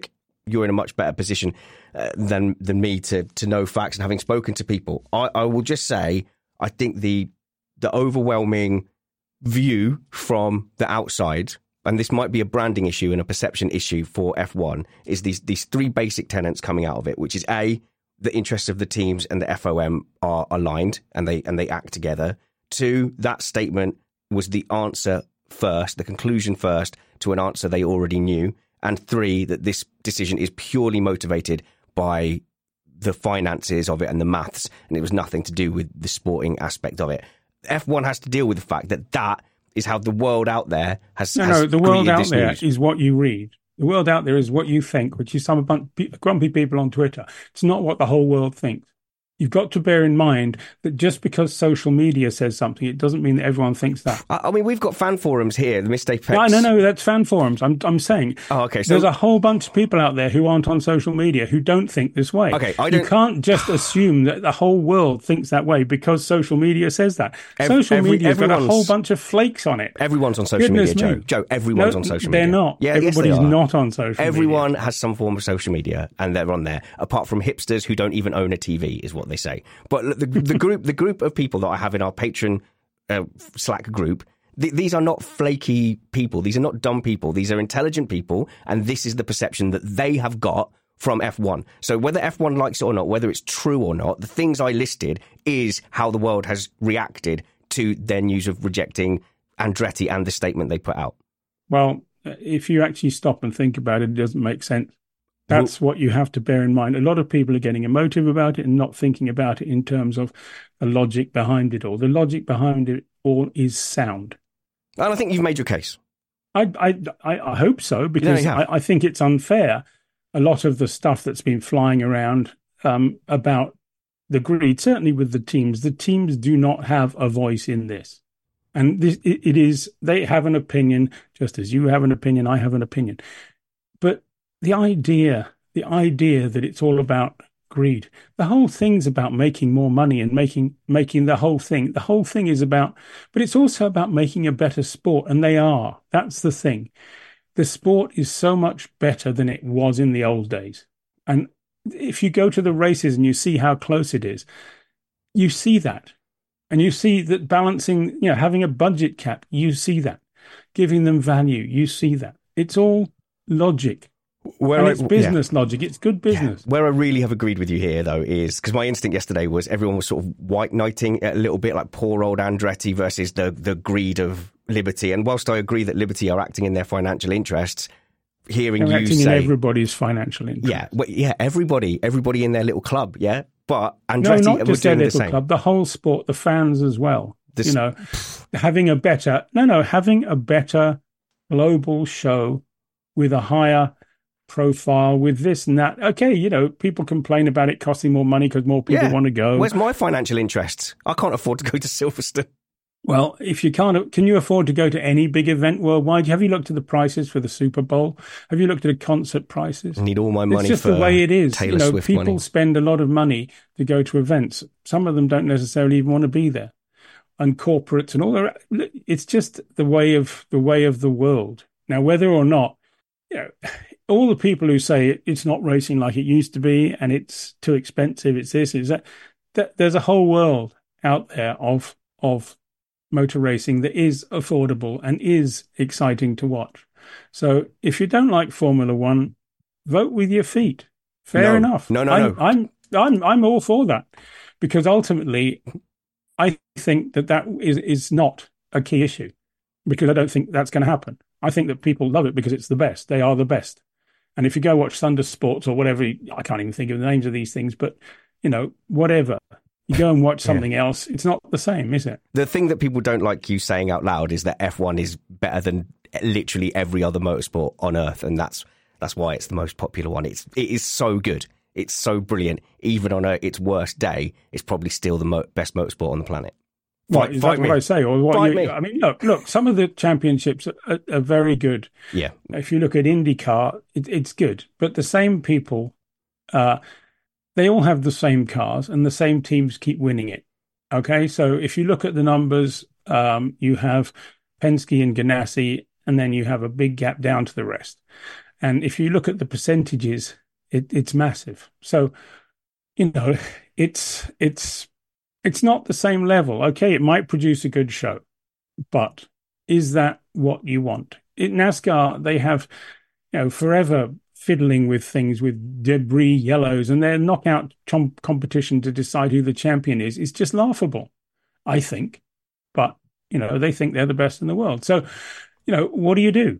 you're in a much better position uh, than than me to to know facts and having spoken to people. I, I will just say, I think the the overwhelming view from the outside, and this might be a branding issue and a perception issue for F one, is these these three basic tenets coming out of it, which is A, the interests of the teams and the F O M are aligned and they and they act together. Two, that statement was the answer first, the conclusion first to an answer they already knew. And three, that this decision is purely motivated by the finances of it and the maths, and it was nothing to do with the sporting aspect of it. F one has to deal with the fact that that is how the world out there has. No, has no, the world out there news. is what you read. The world out there is what you think, which is some bunch of grumpy people on Twitter. It's not what the whole world thinks. You've got to bear in mind that just because social media says something, it doesn't mean that everyone thinks that. I, I mean, we've got fan forums here, the Missed Apex. No, no, no, that's fan forums. I'm I'm saying oh, okay, so there's a whole bunch of people out there who aren't on social media who don't think this way. Okay, I don't... You can't just assume that the whole world thinks that way because social media says that. Every, social every, media's got a whole bunch of flakes on it. Everyone's on social Goodness media, me. Joe. Joe, everyone's no, on social they're media. They're not. Yeah, Everybody's yes, they are. not on social Everyone media. has some form of social media, and they're on there, apart from hipsters who don't even own a T V, is what they say. But look, the, the group the group of people that I have in our Patreon uh, Slack group, th- these are not flaky people. These are not dumb people. These are intelligent people, and this is the perception that they have got from F one. So whether F one likes it or not, whether it's true or not, the things I listed is how the world has reacted to their news of rejecting Andretti and the statement they put out. Well, if you actually stop and think about it, it doesn't make sense. That's what you have to bear in mind. A lot of people are getting emotive about it and not thinking about it in terms of the logic behind it all. The logic behind it all is sound. And I think you've made your case. I I, I hope so, because yeah, I, I think it's unfair. A lot of the stuff that's been flying around um, about the greed, certainly with the teams, the teams do not have a voice in this. And this, it, it is, they have an opinion, just as you have an opinion, I have an opinion. But the idea, the idea that it's all about greed, the whole thing's about making more money and making making the whole thing. The whole thing is about, but it's also about making a better sport, and they are. That's the thing. The sport is so much better than it was in the old days. And if you go to the races and you see how close it is, you see that. And you see that balancing, you know, having a budget cap, you see that. Giving them value, you see that. It's all logic. Where and I, it's business yeah. logic. It's good business. Yeah. Where I really have agreed with you here, though, is because my instinct yesterday was everyone was sort of white knighting a little bit, like poor old Andretti versus the the greed of Liberty. And whilst I agree that Liberty are acting in their financial interests, hearing They're you acting say in everybody's financial interest. Yeah, well, yeah, everybody, everybody in their little club, yeah. But Andretti no, not was just their doing the little same. club, the whole sport, the fans as well. This, you know, having a better no, no, having a better global show with a higher profile, with this and that. Okay, you know, people complain about it costing more money because more people yeah. want to go. Where's my financial interests? I can't afford to go to Silverstone. Well, if you can't, can you afford to go to any big event worldwide? Have you looked at the prices for the Super Bowl? Have you looked at the concert prices? I need all my money. It's just for the way it is. Taylor you know, Swift people money. spend a lot of money to go to events. Some of them don't necessarily even want to be there, and corporates and all that. It's just the way of the way of the world. Now, whether or not, you know, all the people who say it's not racing like it used to be and it's too expensive, it's this, it's that, that there's a whole world out there of of motor racing that is affordable and is exciting to watch. So if you don't like Formula One, vote with your feet. Fair no, enough. No, no, I'm, no. I'm, I'm, I'm all for that, because ultimately I think that that is, is not a key issue, because I don't think that's going to happen. I think that people love it because it's the best. They are the best. And if you go watch Thunder Sports or whatever, I can't even think of the names of these things, but, you know, whatever. You go and watch something yeah. else, it's not the same, is it? The thing that people don't like you saying out loud is that F one is better than literally every other motorsport on Earth, and that's that's why it's the most popular one. It's it is so good. It's so brilliant. Even on a, its worst day, it's probably still the mo- best motorsport on the planet. Right, is that what I say? Or what Fight you, me. I mean, look, look. Some of the championships are, are very good. Yeah. If you look at IndyCar, it, it's good, but the same people, uh, they all have the same cars, and the same teams keep winning it. Okay, so if you look at the numbers, um, you have Penske and Ganassi, and then you have a big gap down to the rest. And if you look at the percentages, it, it's massive. So, you know, it's it's it's not the same level. Okay, it might produce a good show, but is that what you want? In NASCAR, they have, you know, forever fiddling with things with debris yellows, and their knockout com- competition to decide who the champion is is just laughable, I think. But, you know, they think they're the best in the world. So, you know, what do you do?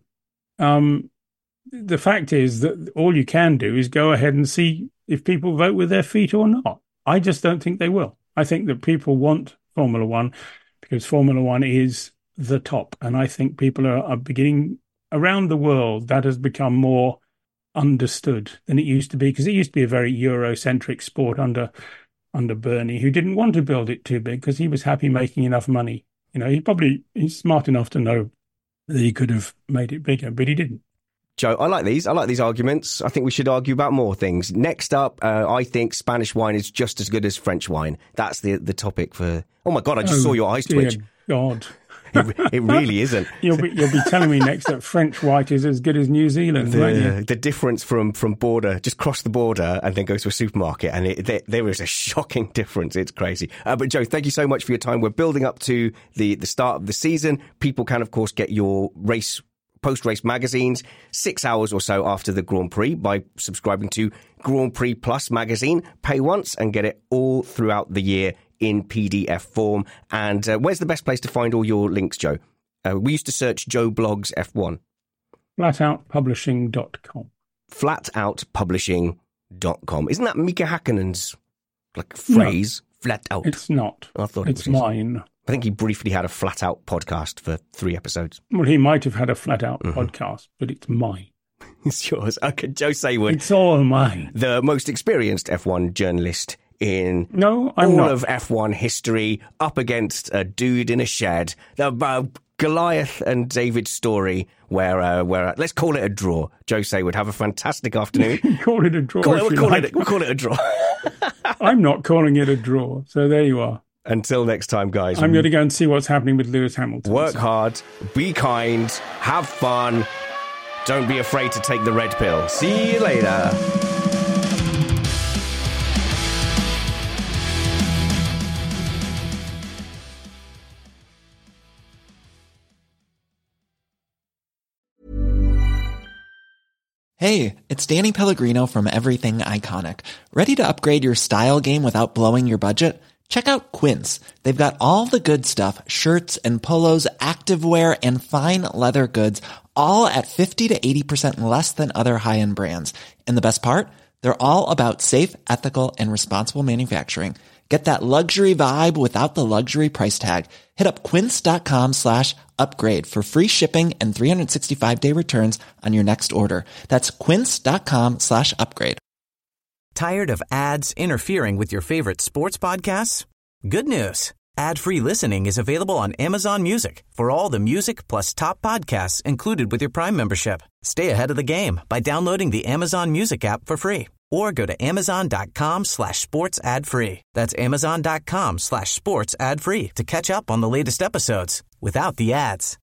Um, the fact is that all you can do is go ahead and see if people vote with their feet or not. I just don't think they will. I think that people want Formula One because Formula One is the top. And I think people are, are beginning around the world, that has become more understood than it used to be, because it used to be a very Eurocentric sport under under Bernie, who didn't want to build it too big because he was happy making enough money. You know, he probably he's smart enough to know that he could have made it bigger, but he didn't. Joe, I like these. I like these arguments. I think we should argue about more things. Next up, uh, I think Spanish wine is just as good as French wine. That's the the topic for... Oh, my God, I just oh, saw your eyes dear twitch. God. It, it really isn't. You'll be you'll be telling me next that French white is as good as New Zealand, the, won't you? The difference from, from border, just cross the border and then go to a supermarket, and it, there, there is a shocking difference. It's crazy. Uh, but Joe, thank you so much for your time. We're building up to the, the start of the season. People can, of course, get your race post-race magazines six hours or so after the Grand Prix by subscribing to Grand Prix Plus magazine. Pay once and get it all throughout the year in P D F form. And uh, where's the best place to find all your links, Joe? Uh, we used to search Joe Blogs F one. flat out publishing dot com. flat out publishing dot com. Isn't that Mika Hakkinen's like phrase? No, flat out. It's not. I thought it's it was mine. His. I think he briefly had a flat out podcast for three episodes. Well, he might have had a flat out mm-hmm. podcast, but it's mine. It's yours. Okay, Joe Saywood. It's all mine. The most experienced F one journalist in no, I'm all not. of F one history, up against a dude in a shed. The uh, Goliath and David story, where uh, where uh, let's call it a draw. Joe Saywood, have a fantastic afternoon. Call it a draw. Call it, we'll, call like. it, we'll call it a draw. I'm not calling it a draw. So there you are. Until next time, guys. I'm going to go and see what's happening with Lewis Hamilton. Work hard, be kind, have fun. Don't be afraid to take the red pill. See you later. Hey, it's Danny Pellegrino from Everything Iconic. Ready to upgrade your style game without blowing your budget? Check out Quince. They've got all the good stuff, shirts and polos, activewear, and fine leather goods, all at fifty to eighty percent less than other high-end brands. And the best part? They're all about safe, ethical, and responsible manufacturing. Get that luxury vibe without the luxury price tag. Hit up quince.com slash upgrade for free shipping and three sixty-five day returns on your next order. That's quince.com slash upgrade. Tired of ads interfering with your favorite sports podcasts? Good news. Ad-free listening is available on Amazon Music for all the music plus top podcasts included with your Prime membership. Stay ahead of the game by downloading the Amazon Music app for free or go to amazon.com slash sports ad free. That's amazon.com slash sports ad free to catch up on the latest episodes without the ads.